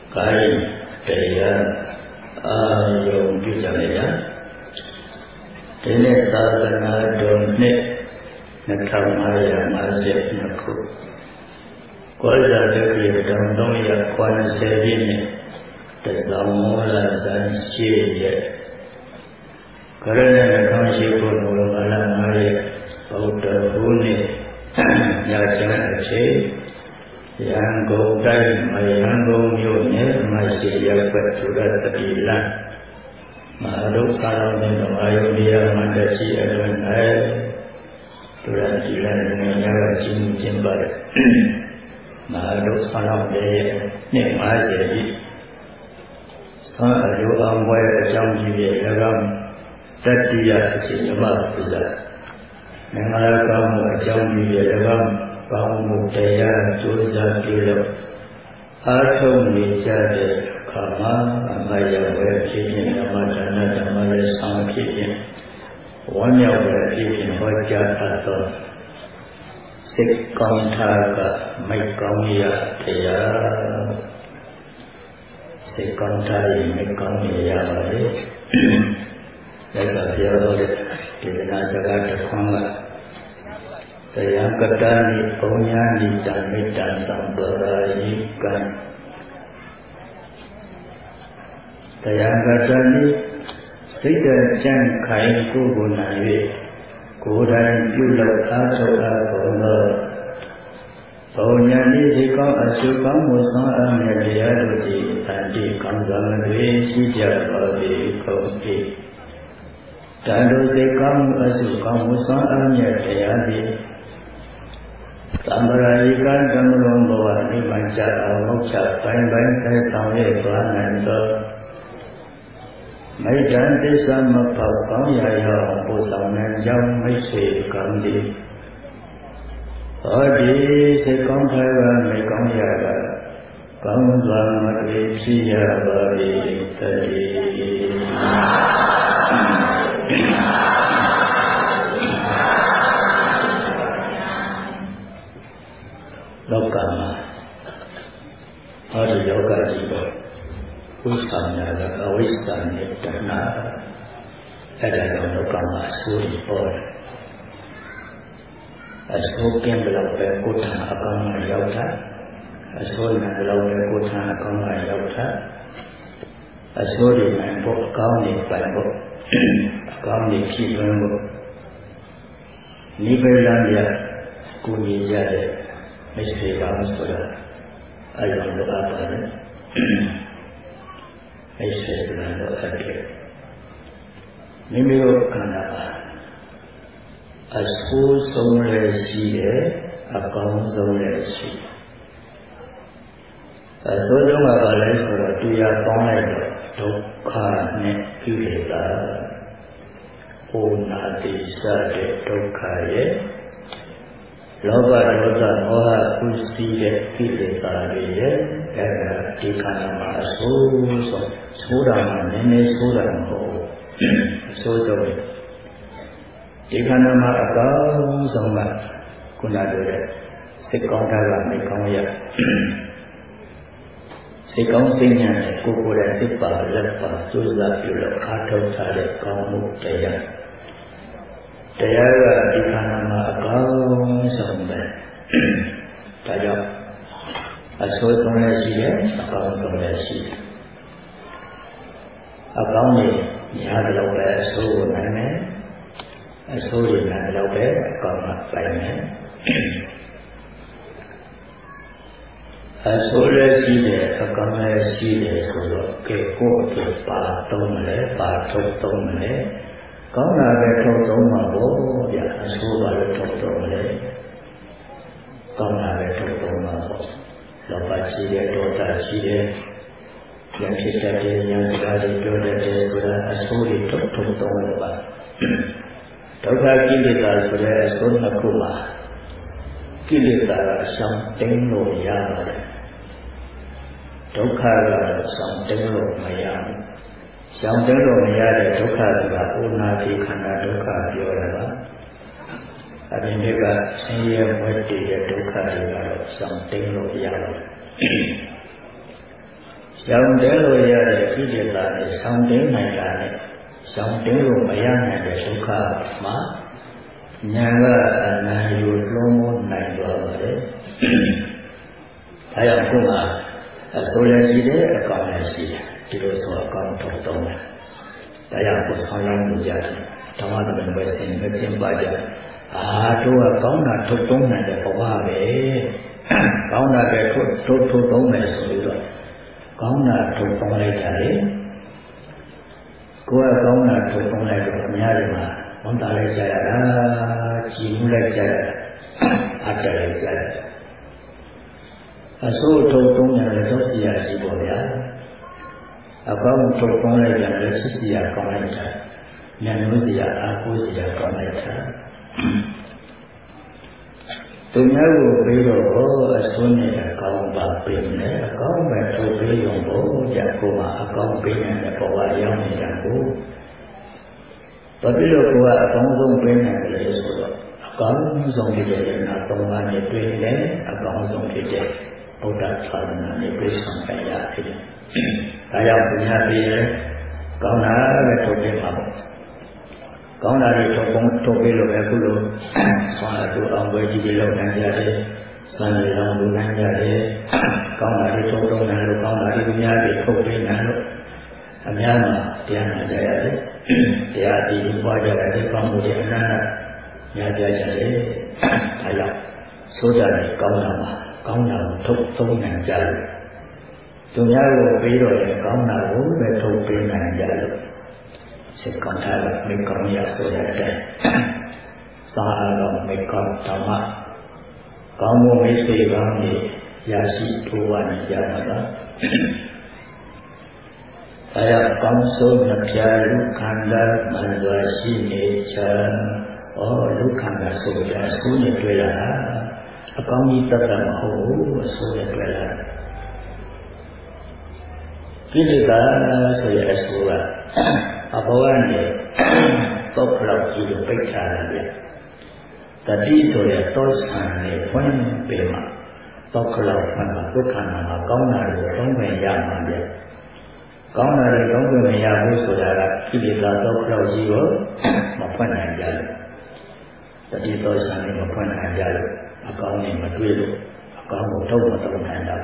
cái để dùng cái chỗ này á thế nên ta là đường này nó tham ai mà dễ nó cũng có ra được việc trong đó là quan sẽ đi này để làm là sản xuất vậy cái này là con chỉ có một là người bảo trợ vốn này nhà chẳng chế yang go đây mà yang go nhiều nhé mà chỉ là vật chủ đã tự làm mà lúc sau này nó ai đi mà để chỉ ở bên này chủ đã chỉ là người nhà là chính bởi mà lúc sau này nên mà sẽ đi sau ở chỗ ông quay ở trong gì vậy là không tất nhiên chỉ mà bây giờ nên là không ở trong gì vậy là không bao một đời chúa ra kêu lộ thông lý ra để khám mà giờ về khi hiện mà trở nên mà lấy sang khi hiện quan nhau về khi hiện hội cha ta to xích con tha cả mấy con gì thì xích con tha gì mấy con gì vậy để sao giờ rồi thì nó sẽ ra được khoan lại yang kedani punya dan medan samperayikan yang kedani tidak jangkai kubunawi kudan yulat atau agama punya ni jika asukan musa media di tadi kamzan dwi sejak bagi kopi dan dosa asukan musa media di Samarayikan damulung bawa ni baca moksa bain-bain kai sampai tuanan to. Mấy đàn thế gian mà phật có dài nhỏ bộဆောင်nan trong mấy sự còn đi. Ở đi sẽ con thay và mấy con dài là con và mà đi chi giờ và đi tới đi. Lokama, ada yoga juga, usahanya adalah awisannya karena ada yang lokama suri pun. Asal yang berlaku kota agama yaudah, asal yang berlaku kota agama yaudah, asal yang berlaku kau ni baik, kau ni kiban, ni berlanjut kuni jadi. Mesti kamu sudah ayam doa pada, mesti sudah doa ke. Nimero kenapa? Asal somlesi akam somlesi. Asal orang balai surat dia pangai dokha ne kilesa, onati sade dokha ye. Loba dosa moha kusti ye kilesa ye, di kana masuk surah nene surah mo, surah di kana makau sama kuna dulu, sekong dalam sekong ya, sekong sinya kukuran siapa lepas susah dulu atau cari kamu daya. Daya di kana makau sampai tajam asal somlesi ya akau somlesi akau ni ada loba asal mana asal ni ada loba akau makainya asal lesi ni akau lesi ni solo keko tu patong le patong le có là về thâu tụng mà bố dạ số và về thâu tụng đấy con là về thâu tụng mà bố là bà chỉ để đồ ta chỉ để yang kita dia yang sekali đồ để sudah số đi thâu tụng là bà đâu ra kita sudah số là kuma kita sang tiếng nội ya rồi đâu ra là sang tiếng nội mà ya Yang terlalu menjadi duka juga unati karena duka diorang. Ada juga saya mesti duka juga yang terlalu yang ရောင်တဲလို့ရတဲ့ဣတိတာနဲ့ဆောင်းတင်းနိုင်တာနဲ့ဆောင်းတင်းလို့မရနိုင်တဲ့ဒုက္ခမှာဉာဏ်ကအနန္တကိုလုံးဝနိုင်သွားပါတယ်။ဒါကြောင့်ခုမှအစိုးရရှိတဲ့အကောင်လည်းရှိတယ်ဒီလိုဆိုအကောင်ထုတ်တော့တယ်။ဒါကြောင့်ကိုဆောင်းရောင်းလို့ကြတယ်ဓမ္မသဘင်ပဲဆင်မကျင်ပါကြတို့ကကောင်းတာထုတ်သုံးနိုင်တဲ့ဘဝပဲ။ကောင်းတာပဲထုတ်သုံးမယ်ဆိုပြီးတော့ကောင်းတာထုတ်သုံးလိုက်ကြတယ်ကိုယ်ကကောင်းတာထုတ်သုံးလိုက်တော့အများကြီးမှာဝန်တာလိုက်ကြရတာကြည်မှုလိုက်ကြရတာအတ္တလိုက်ကြရတာအစိုးထုတ်သုံးရတယ်သောစီရရှိပေါ်ဗျာအကောင်းထုတ်သုံးလိုက်ရတယ်စစ်စီရကောင်းလိုက်တာဉာဏ်လို့စီရအာကိုစီရကောင်းလိုက်တာသူများကိုပြီးတော့အစိုးနဲ့အကောင်းပါပေးမယ်အကောင်းပဲထုတ်ပေးရုံကိုကြကိုမှအကောင်းပေးနိုင်တဲ့ဘဝရောက်နေတာကိုဘာဖြစ်လို့ကိုကအကောင်းဆုံးပေးနိုင်တယ်ဆိုတော့အကောင်းဆုံးဖြစ်တဲ့နာသုံးပါးနဲ့တွေ့တယ်အကောင်းဆုံးဖြစ်တဲ့ဗုဒ္ဓသာသနာနဲ့ပြည့်စုံကြရဖြစ်တယ်။ဒါကြောင့်ဘုရားပြည့်တယ်ကောင်းတာပဲထုတ်ပေးမှာပေါ့။ကောင်းတာတွေထုတ်ပေးလို့ပဲခုလိုဆွမ်းတူအောင်ပဲကြည့်ကြလောက်နိုင်ကြတယ်။ဆွမ်းရအောင်လုပ်နိုင်ကြတယ်။ကောင်းတာတွေထုတ်သုံးနိုင်လို့ကောင်းတာတွေဘုရားတွေထုတ်ပေးနိုင်လို့အများမှာတရားနာကြရတယ်။တရားဒီပွားကြတယ်ကောင်းမှုတွေအနန္တညာပြကြတယ်။ဒါကြောင့်ဆိုကြတယ်ကောင်းတာမှာကောင်းတာကိုထုတ်သုံးနိုင်ကြလို့သူများကိုပြီးတော့လည်းကောင်းတာကိုပဲထုတ်ပေးနိုင်ကြလို့စိတ်ကောင်းတာကမိကောင်းရဆိုတဲ့အတိုင်းသာတော်မိကောင်းဓမ္မကောင်းမှုမိတ်ဆွေကောင်းကြီးရရှိထိုးဝနေကြတာပါအဲဒါကောင်းဆုံးနှပြလူခန္ဓာမှန်စွာရှိနေချာလူခန္ဓာဆိုကြအစိုးနဲ့တွေ့လာတာအကောင်းကြီးတတ်တာမဟုတ်ဘူးအစိုးနဲ့တွေ့လာတာကိလေသာဆိုရအစိုးကအဘောကနေတော့ခလောက်ကြည့်လို့ပိတ်ထားတယ်တတိဆိုရတောဆံနဲ့ဖွင့်ပေးမှာတော့ခလောက်မှန်ဒုက္ခနာမှာကောင်းတာကိုသုံးပင်ရမှာပြကောင်းတာတွေသုံးပင်မရဘူးဆိုတာကကိလေသာတော့ခလောက်ကြီးကိုမဖွင့်နိုင်ကြဘူးတတိတောဆံနဲ့မဖွင့်နိုင်ကြဘူးအကောင်းနဲ့မတွေ့လို့အကောင်းကိုထုတ်မထုတ်နိုင်တာ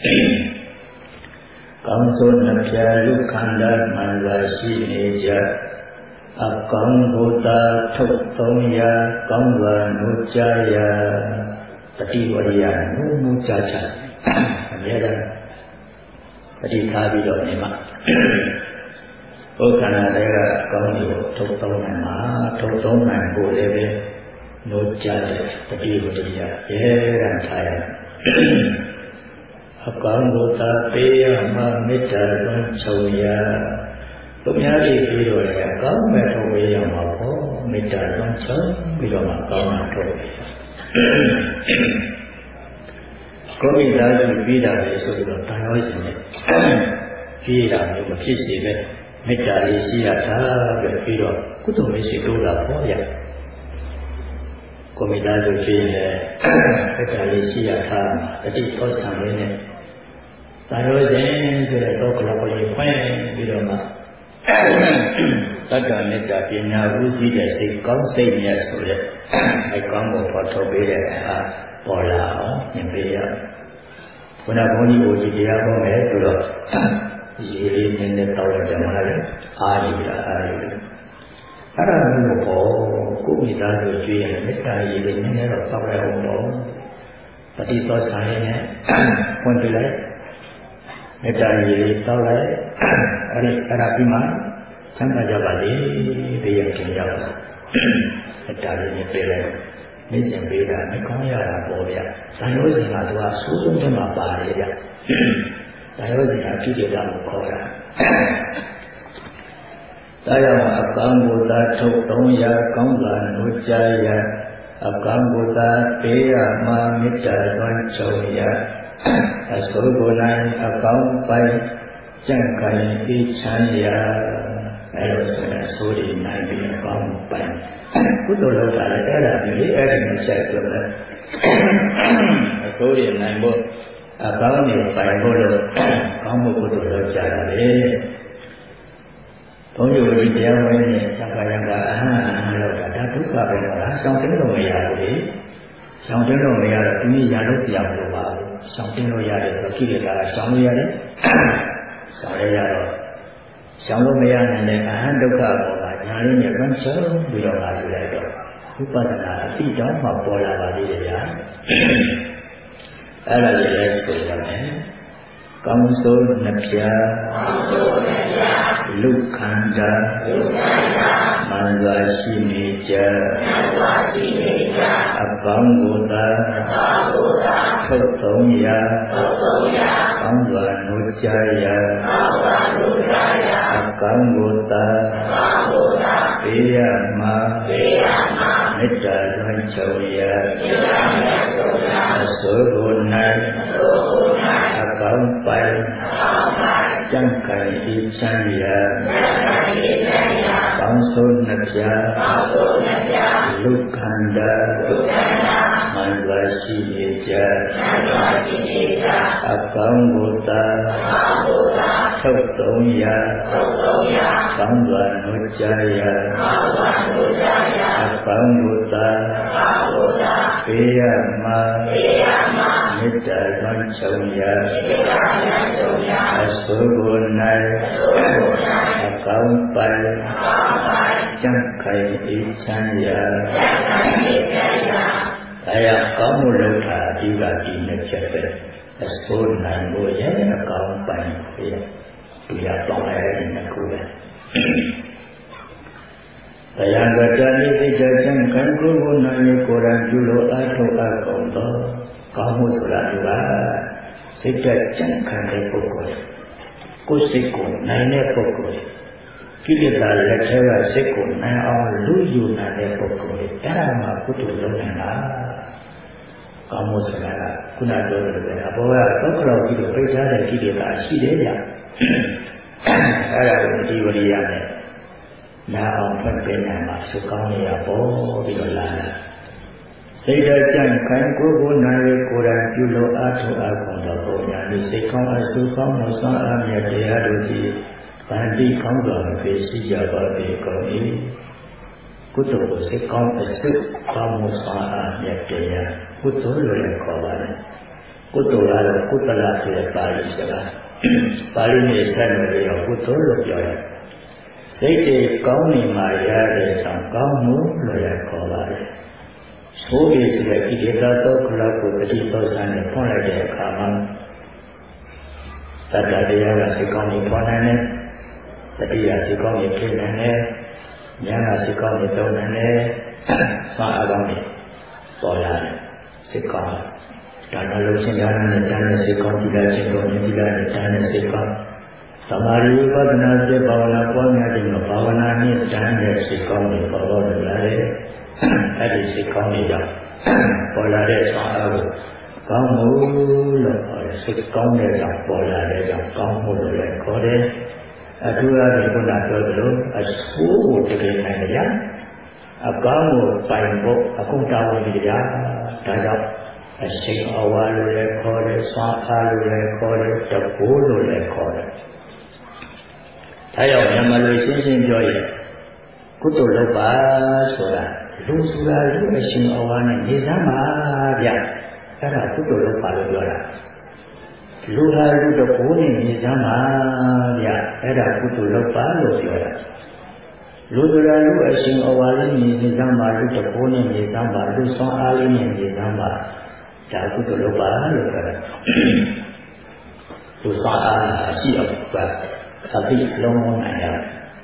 ကောင်းစွာနှပြလူခန္ဓာမှန်စွာရှိနေကြအကောင်းဘုဒ္ဓထုတ်သုံးရာကောင်းစွာနှုတ်ကြရာတတိဝရိယနှုတ်မှုကြချအမြဲတမ်းတတိထားပြီးတော့နေမှာဘုခန္ဓာတွေကကောင်းကိုထုတ်သုံးနိုင်မှာထုတ်သုံးနိုင်ဖို့လည်းပဲနှုတ်ကြတဲ့တတိဝရိယရဲရန်ထားရအကောင်းဘုဒ္ဓပေးရမှာမေတ္တာလွန်ချုပ်ရာသူများတွေပြီးတော့လည်းအကောင်းမဲ့ထုတ်ပေးရမှာပေါ့မေတ္တာလွန်ချုပ်ပြီးတော့မှကောင်းတာထုတ်ပေးကိုမိသားစုပြီးတာလေဆိုတော့တန်ရောရှင်နဲ့ပြီးတာမျိုးမဖြစ်စေပဲမေတ္တာလေးရှိရတာပြီးတော့ကုသိုလ်လေးရှိတိုးတာပေါ့ဗျာကိုမိသားစုဖြစ်ရင်မေတ္တာလေးရှိရတာတတိသောဆံလေးနဲ့သာရောရှင်ဆိုတဲ့တော့ကလပ်ကိုဖွင့်ပြီးတော့မှတက္ကမေတ္တာပညာဥစည်းတဲ့စိတ်ကောင်းစိတ်မြတ်ဆိုတဲ့အကောင်းကိုဖော်ထုတ်ပေးတဲ့အခါပေါ်လာအောင်သင်ပေးရဘုရားဘုန်းကြီးကိုဒီတရားဟောမယ်ဆိုတော့ရေလေးနည်းနည်းတောက်လိုက်ကြမှာလေအားရတာအားရအဲ့ဒါမျိုးပေါ့ကိုမိသားစုကြွေးရမေတ္တာရေလေးနည်းနည်းတော့တောက်လိုက်အောင်ပေါ့ပฏิသောဆိုင်နဲ့ဖွင့်ပြလိုက်မေတ္တာရေလေးတောက်လိုက်အဲ့ဒါပြီးမှချမ်းသာကြပါလေတရားကျင့်ကြပါမေတ္တာလေးနဲ့ပြေးလိုက်နေစဉ်ပေးတာမကောင်းရတာပေါ့ဗျာ။ဇာယောဇဉ်ကသူကဆိုးဆုံးထဲမှာပါတယ်ဗျ။ဇာယောဇဉ်ကကိလေသာကိုခေါ်တာ။ဒါကြောင့်အကောင်းဘုရားထုတ်သုံးရာကောင်းစွာနှုတ်ကြရာအကောင်းဘုရားပေးရမှာမေတ္တာလွန်ချုပ်ရာအစိုးကိုယ်နိုင်အကောင်းပိုင်ကြံ့ခိုင်ပြီးချမ်းရာအဲ့လိုဆိုရင်အစိုးရနိုင်ပြီးအကောင်းပိုင်ကုသိုလ်လုပ်တာလည်းအဲ့ဒါမျိုးလေးအဲ့ဒီမှာဆက်ပြောတယ်အစိုးရနိုင်ဖို့ကောင်းနေပိုင်ဖို့လို့ကောင်းမှုကုသိုလ်လုပ်ကြတာလေဘုန်းကြီးတို့တရားဝင်နဲ့သံဃာယံကအဟံလို့ဒါဒုက္ခပဲလားရှောင်တင်းလို့မရဘူးလေရှောင်တင်းလို့မရတော့ဒီနေ့ရလို့ဆရာမလို့ပါဘူးရှောင်တင်းလို့ရတယ်ဆိုကိလေသာရှောင်လို့ရတယ်ရှောင်ရရတော့ရှောင်လို့မရနိုင်တဲ့အဟံဒုက္ခပေါ်မှာညာလေးနဲ့တွန်းချုံပြီးတော့လာလိုက်တော့ဥပဒနာအတိတောင်မှပေါ်လာပါသေးတယ်ဗျာအဲ့ဒါလေးလည်းဆိုရမယ်ကောင်းစိုးနှပြလူခန္ဓာမန္တရှိနေကြအကောင်းကိုသာထုတ်သုံးရကောင်းစွာနိုးကြရအကောင်းကိုသာပေးရမှာမေတ္တာလွှမ်းခြုံရအစိုးကို၌အကောင်းပိုင်ကြံ့ခိုင်ဤချမ်းရကောင်းစိုးနှပြလူခန္ဓာမန္တရှိနေကြအကောင်းကိုသာထုတ်သုံးရကောင်းစွာနိုးကြရအကောင်းကိုသာပေးရမှာမေတ္တာလွှမ်းခြုံရအစိုးကို၌အကောင်းပိုင်ကြံ့ခိုင်ဤချမ်းရတရားကောင်းမှုလုပ်တာအဓိကဒီနှစ်ချက်ပဲအစိုးနိုင်ဖို့ရဲ့အကောင်းပိုင်ဖြစ်ဒီရတော့လည်းဒီခုပဲတရားကတည်းကကြံ့ခိုင်ကိုယ်ကိုနိုင်ကိုယ်ရန်ပြုလို့အထောက်အကောင်းတော့ကောင်းမှုဆိုတာကစိတ်ကြံ့ခိုင်တဲ့ပုဂ္ဂိုလ်ကိုယ်စိတ်ကိုနိုင်တဲ့ပုဂ္ဂိုလ်ကိလေသာလက်ထဲကစိတ်ကိုနိုင်အောင်လူယူနိုင်တဲ့ပုဂ္ဂိုလ်အဲ့ဒါမှကုသိုလ်လုပ်နေတာကောင်းမှုဆိုတာကခုနပြောတဲ့ပဲအဘောကသောကတော်ကြီးတို့ပိတ်ထားတဲ့ကိလေသာရှိတယ်ဗျအဲ့ဒါကိုဒီဝရိယနဲ့နာအောင်ဖတ်ပြနိုင်မှာစုကောင်းနေရပေါ်ပြီးတော့လာတာစိတ်ကြံ့ခိုင်ကိုယ်ကိုနိုင်ကိုယ်တိုင်ပြုလို့အားထုတ်အားကောင်းတော့ပုံညာဒီစိတ်ကောင်းအစုကောင်းမှုစွမ်းအားမြတ်တရားတို့ဒီဗန္တိကောင်းစွာဖြည့်ရှိကြပါစေကုန်၏ကုသိုလ်ကိုစိတ်ကောင်းအစုကောင်းမှုစွမ်းအားမြတ်တရားကုသိုလ်လို့လည်းခေါ်ပါတယ်ကုသိုလ်ကတော့ကုသလဆိုတဲ့ပါဠိစကားပါဠိနဲ့ဆက်နွယ်ပြီးတော့ကုသိုလ်လို့ပြောရတယ်စိတ်တွေကောင်းနေမှရတဲ့ဆောင်ကောင်းမှုလို့လည်းခေါ်ပါတယ်ဆိုပြီးဆိုတဲ့ဒီဒေတာတော့ခလောက်ကိုတတိသောဆန်းနဲ့ဖွင့်လိုက်တဲ့အခါမှာသတ္တတရားကစိတ်ကောင်းနေပေါ်နိုင်တယ်တတိယစိတ်ကောင်းနေဖြစ်နိုင်တယ်ဉာဏ်ကစိတ်ကောင်းနေသုံးနိုင်တယ်သာအကောင်းနေပေါ်လာတယ်စိတ်ကောင်းဒါနလုံးစဉ်းစားနေတဲ့ဉာဏ်နဲ့စိတ်ကောင်းကြည့်လိုက်ခြင်းကိုမြင်ကြည့်လိုက်တဲ့ဉာဏ်နဲ့စိတ်ကောင်းသမာဓိဝိပဿနာစေဘာဝနာပွားများခြင်းနဲ့ဘာဝနာနဲ့ဉာဏ်နဲ့စိတ်ကောင်းနေပေါ်လာတယ်အဲ့ဒီစိတ်ကောင်းနေကြောင့်ပေါ်လာတဲ့ဆောင်အားကိုကောင်းမှုလို့ခေါ်တယ်စိတ်ကောင်းတဲ့ကြောင့်ပေါ်လာတဲ့ကြောင့်ကောင်းမှုလို့လည်းခေါ်တယ်အထူးအားဖြင့်ခုနပြောသလိုအဆိုးကိုတကယ်နိုင်ကြအကောင်းကိုပိုင်ဖို့အခုတာဝန်ကြီးကြဒါကြောင့်အရှိန်အဝါလို့လည်းခေါ်တယ်စွမ်းအားလို့လည်းခေါ်တယ်တပိုးလို့လည်းခေါ်တယ်ဒါကြောင့်မြန်မာလူရှင်းရှင်းပြောရင်ကုသိုလ်လုပ်ပါဆိုတာလူဆိုတာလူအရှင်အဝါနဲ့နေစမ်းပါဗျအဲ့ဒါကုသိုလ်လုပ်ပါလို့ပြောတာလူဟာလူတကိုးနဲ့နေစမ်းပါဗျအဲ့ဒါကုသိုလ်လုပ်ပါလို့ပြောတာလူဆိုတာလူအရှင်အဝါလေးနေစမ်းပါလူတကိုးနဲ့နေစမ်းပါလူဆောင်အားလေးနဲ့နေစမ်းပါဒါကုသိုလ်လုပ်ပါလို့ပြောတာလူဆောင်အားရှိအောင်ပါအပိလုံးလုံးနိုင်ရတယ်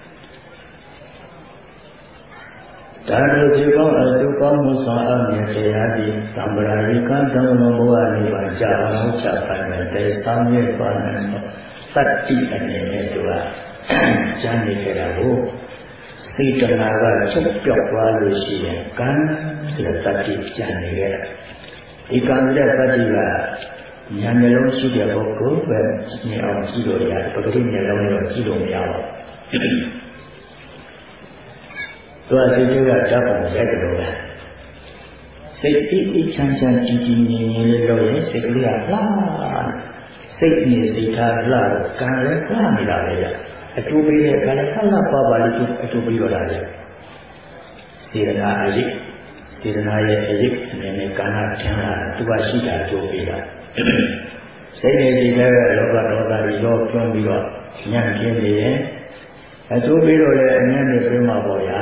ဒါတို့ဒီကောင်းအစုကောင်းမှုဆောင်အမြဲတရားဒီသံဗရာယိကံဓမ္မမောဟနိဗ္ဗာန်ကြာအောင်ချပိုင်တဲ့ဆောင်ရွက်ပါနိုင်တဲ့သတ္တိအနေနဲ့သူကကျမ်းနေကြတာကိုစိတ်တနာကချုပ်ပြောက်သွားလို့ရှိရင်ကံဆိုတဲ့သတ္တိကျန်နေခဲ့တာဒီကံတဲ့သတ္တိကဉာဏ်နှလုံးရှိတဲ့ပုဂ္ဂိုလ်ပဲမြင်အောင်ကြည့်လို့ရတယ်ပဂတိနှလုံးရောကြည့်လို့မရပါဘူးသူကစိတ်ကဓာတ်ပုံရိုက်တယ်လို့ပဲစိတ်တိချမ်းချမ်းကြည်ကြည်ငြိမ်ငြိမ်လေးလို့ရင်စိတ်ကလေးကလှစိတ်နဲ့စိတ်ထားလှတော့ကံလည်းလှနေတာပဲဗျအကျိုးပေးတဲ့ကံလည်းလှပါပါလိမ့်အကျိုးပေးတော့တာလေစေတနာအရေးစေတနာရဲ့အရေးအနေနဲ့ကံကထင်လာသူကရှိတာအကျိုးပေးတာစိတ်နဲ့ကြည်တဲ့လောဘဒေါသတွေရောကျွမ်းပြီးတော့ညံ့ပြင်းနေရင်အကျိုးပေးတော့လည်းအញ្ញနဲ့ပြမှာပေါ့ဗျာ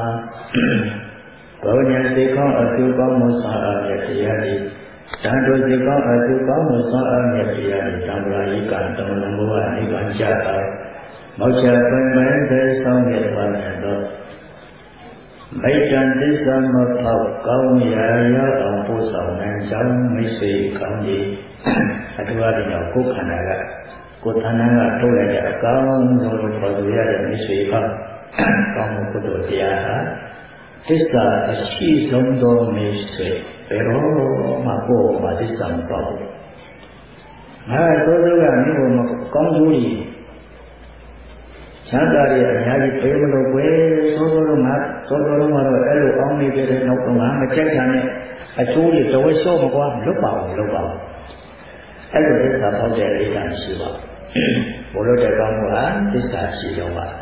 ဘောဉ္ဇစေကောင်းအကျိုးကောင်းမှုဆောင်အပ်တဲ့တရားတွေတန်တို့စေကောင်းအကျိုးကောင်းမှုဆောင်အပ်တဲ့တရားတွေသံဃာယိကံတမန်တော်ဘုရားနိဗ္ဗာန်ကြတာမောက္ခပိုင်ပိုင်တဲ့ဆောင်တဲ့ပါနဲ့တော့မိတ္တန်သစ္စာမဖောက်ကောင်းရာရောက်အောင်ပို့ဆောင်နိုင်ကြောင်းမိတ်ဆွေကောင်းကြီးအတူအတူကြောင့်ကိုယ်ခန္ဓာကကိုယ်ဌာနကထုတ်လိုက်တဲ့အကောင်းဆုံးလို့ခေါ်ဆိုရတဲ့မိတ်ဆွေကောင်းကောင်းမှုကုသိုလ်တရားဟာသစ္စာအရှိဆုံးသောမိတ်ဆွေဘယ်တော့မှကိုယ်မှာသစ္စာမပေါက်ဘူးငါသောသောကမိဘမကောင်းကျိုးကြီးချမ်းသာတဲ့အများကြီးပြေမလို့ပဲသောသောတော့ကတော့အဲ့လိုအောင်းနေကြတဲ့နောက်တော့ငါမကြိုက်တာနဲ့အကျိုးတွေတဝက်လျှော့မကွာလွတ်ပါဘူးလွတ်ပါဘူးအဲ့လိုသစ္စာပေါက်တဲ့အိဒါရှိပါဘုလို့တဲ့ကောင်းမှုဟာသစ္စာရှိတော့ပါ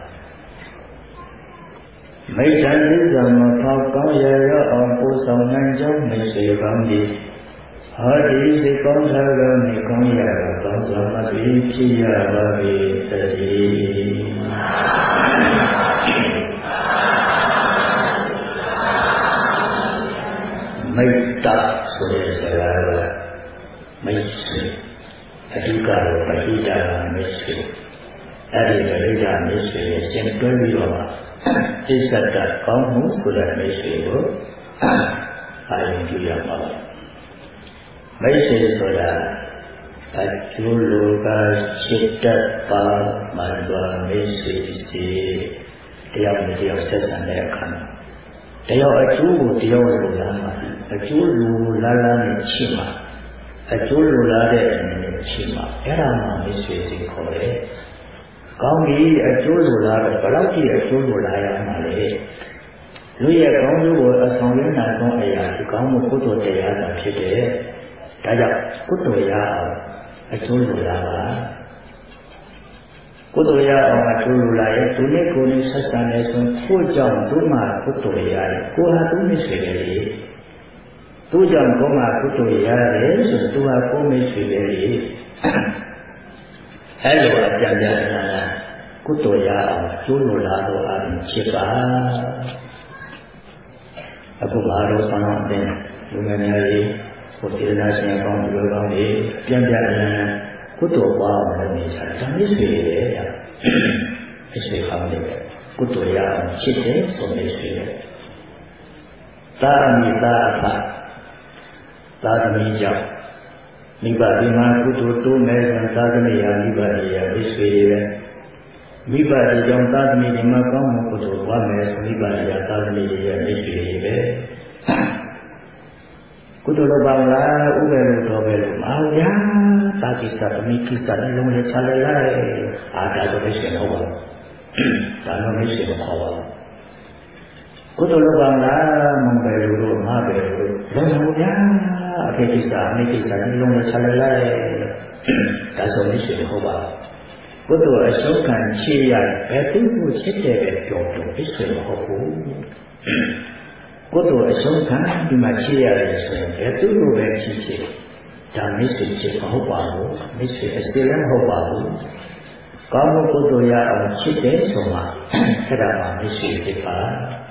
မိတ္တန်သစ္စာမဖောက်ကောင်းရရောအောင်ပို့ဆောင်နိုင်ကြောင်းမိတ်ဆွေကောင်းကြီးဟောဒီစိတ်ကောင်းထားသောနေကောင်းရသောကောင်းစွာမဖြစ်ဖြစ်ရပါ၏တည်းမိတ္တဆိုတဲ့စကားကမိတ်ဆွေအဓိကတော့ပရိဒါမိတ်ဆွေအဲ့ဒီပရိဒါမိတ်ဆွေရဲ့ရှင်းတွဲပြီးတော့ဣစ္ဆတကောင်းမှုဆိုတဲ့မိတ်ဆွေကိုအာရုံပြုရပါမယ်မိတ်ဆွေဆိုတာအကျိုးလိုကစိတ်တပါမှန်စွာမိတ်ဆွေစီတရားနဲ့တရားဆက်ဆံတဲ့အခါတရားအကျိုးကိုတရားလိုလားမှာအကျိုးလိုလားနဲ့ရှိမှာအကျိုးလိုလားတဲ့အနေနဲ့ရှိမှာအဲ့ဒါမှမိတ်ဆွေစီခေါ်တယ်ကောင်းပြီအကျိုးလိုလားတော့ဘယ်လောက်ကြီးအကျိုးလိုလားရမှာလဲလူရဲ့ကောင်းကျိုးကိုအဆောင်ရနိုင်သောအရာဒီကောင်းမှုကုသိုလ်တရားသာဖြစ်တယ်ဒါကြောင့်ကုသိုလ်ရအောင်အကျိုးလိုလားပါကုသိုလ်ရအောင်အကျိုးလိုလားရဲ့သူနဲ့ကိုယ်နဲ့ဆက်ဆံနေဆိုကိုကြောင့်သူမှကုသိုလ်ရတယ်ကိုဟာသူနဲ့ဆွေတယ်လေသူကြောင့်ကိုမှကုသိုလ်ရတယ်ဆိုသူဟာကိုယ်နဲ့ဆွေတယ်လေအဲ့လိုအကြံဉာဏ်ကုသိုလ်ရအောင်ကျိုးလိုလားတော့အရင်ဖြစ်ပါအခုဘာလို့ဆောင်းအောင်တဲ့လူငယ်များကြီးကိုယ်တရားနာရှင်ကောင်းလူကောင်းတွေပြန်ပြန်ကုသိုလ်ပွားအောင်လုပ်နေကြတယ်ဒါမျိုးဆွေတယ်ဗျာအဆွေကောင်းတွေပဲကုသိုလ်ရအောင်ဖြစ်တယ်ဆိုနေဆွေတယ်သာမိသာအဖသာသမီကြောင့်မိဘဒီမှာကုသိုလ်တိုးမဲ့သာသမီယာမိဘတွေရမိဆွေတွေပဲမိဘတွေကြောင့်သာသမီဒီမှာကောင်းမှုကုသိုလ်ပွားမယ်ဆိုမိဘတွေရသာသမီတွေရမိဆွေတွေပဲကုသိုလ်လုပ်ပါမလားဥပ္ပေလို့တော်ပဲလို့မအောင်ရသာကိစ္စသမီးကိစ္စလည်းလုံးဝချလဲလိုက်အာဒါဆိုလို့ရှိရင်ဟုတ်ပါဘူးဒါတော့မရှိဘူးခေါ်ပါဘူးကုသိုလ်လုပ်ပါမလားမပဲလို့မပဲလို့လုံးဝဗျာအဖေကိစ္စအမေကိစ္စလည်းလုံးဝချလဲလိုက်ဒါဆိုလို့ရှိရင်ဟုတ်ပါဘူးကုသိုလ်အရှုံးခံချေရဘယ်သူ့ကိုချစ်တယ်ပဲပြောတော့ဖြစ်ဆွေမဟုတ်ဘူးကုသိုလ်အဆုံးခံဒီမှာချေရတယ်ဆိုရင်ဘယ်သူ့လိုပဲချစ်ချစ်ဒါမိတ်ဆွေချစ်မဟုတ်ပါဘူးမိတ်ဆွေအစစ်လည်းမဟုတ်ပါဘူးကောင်းမှုကုသိုလ်ရအောင်ချစ်တယ်ဆိုမှအဲ့ဒါမှမိတ်ဆွေဖြစ်ပါ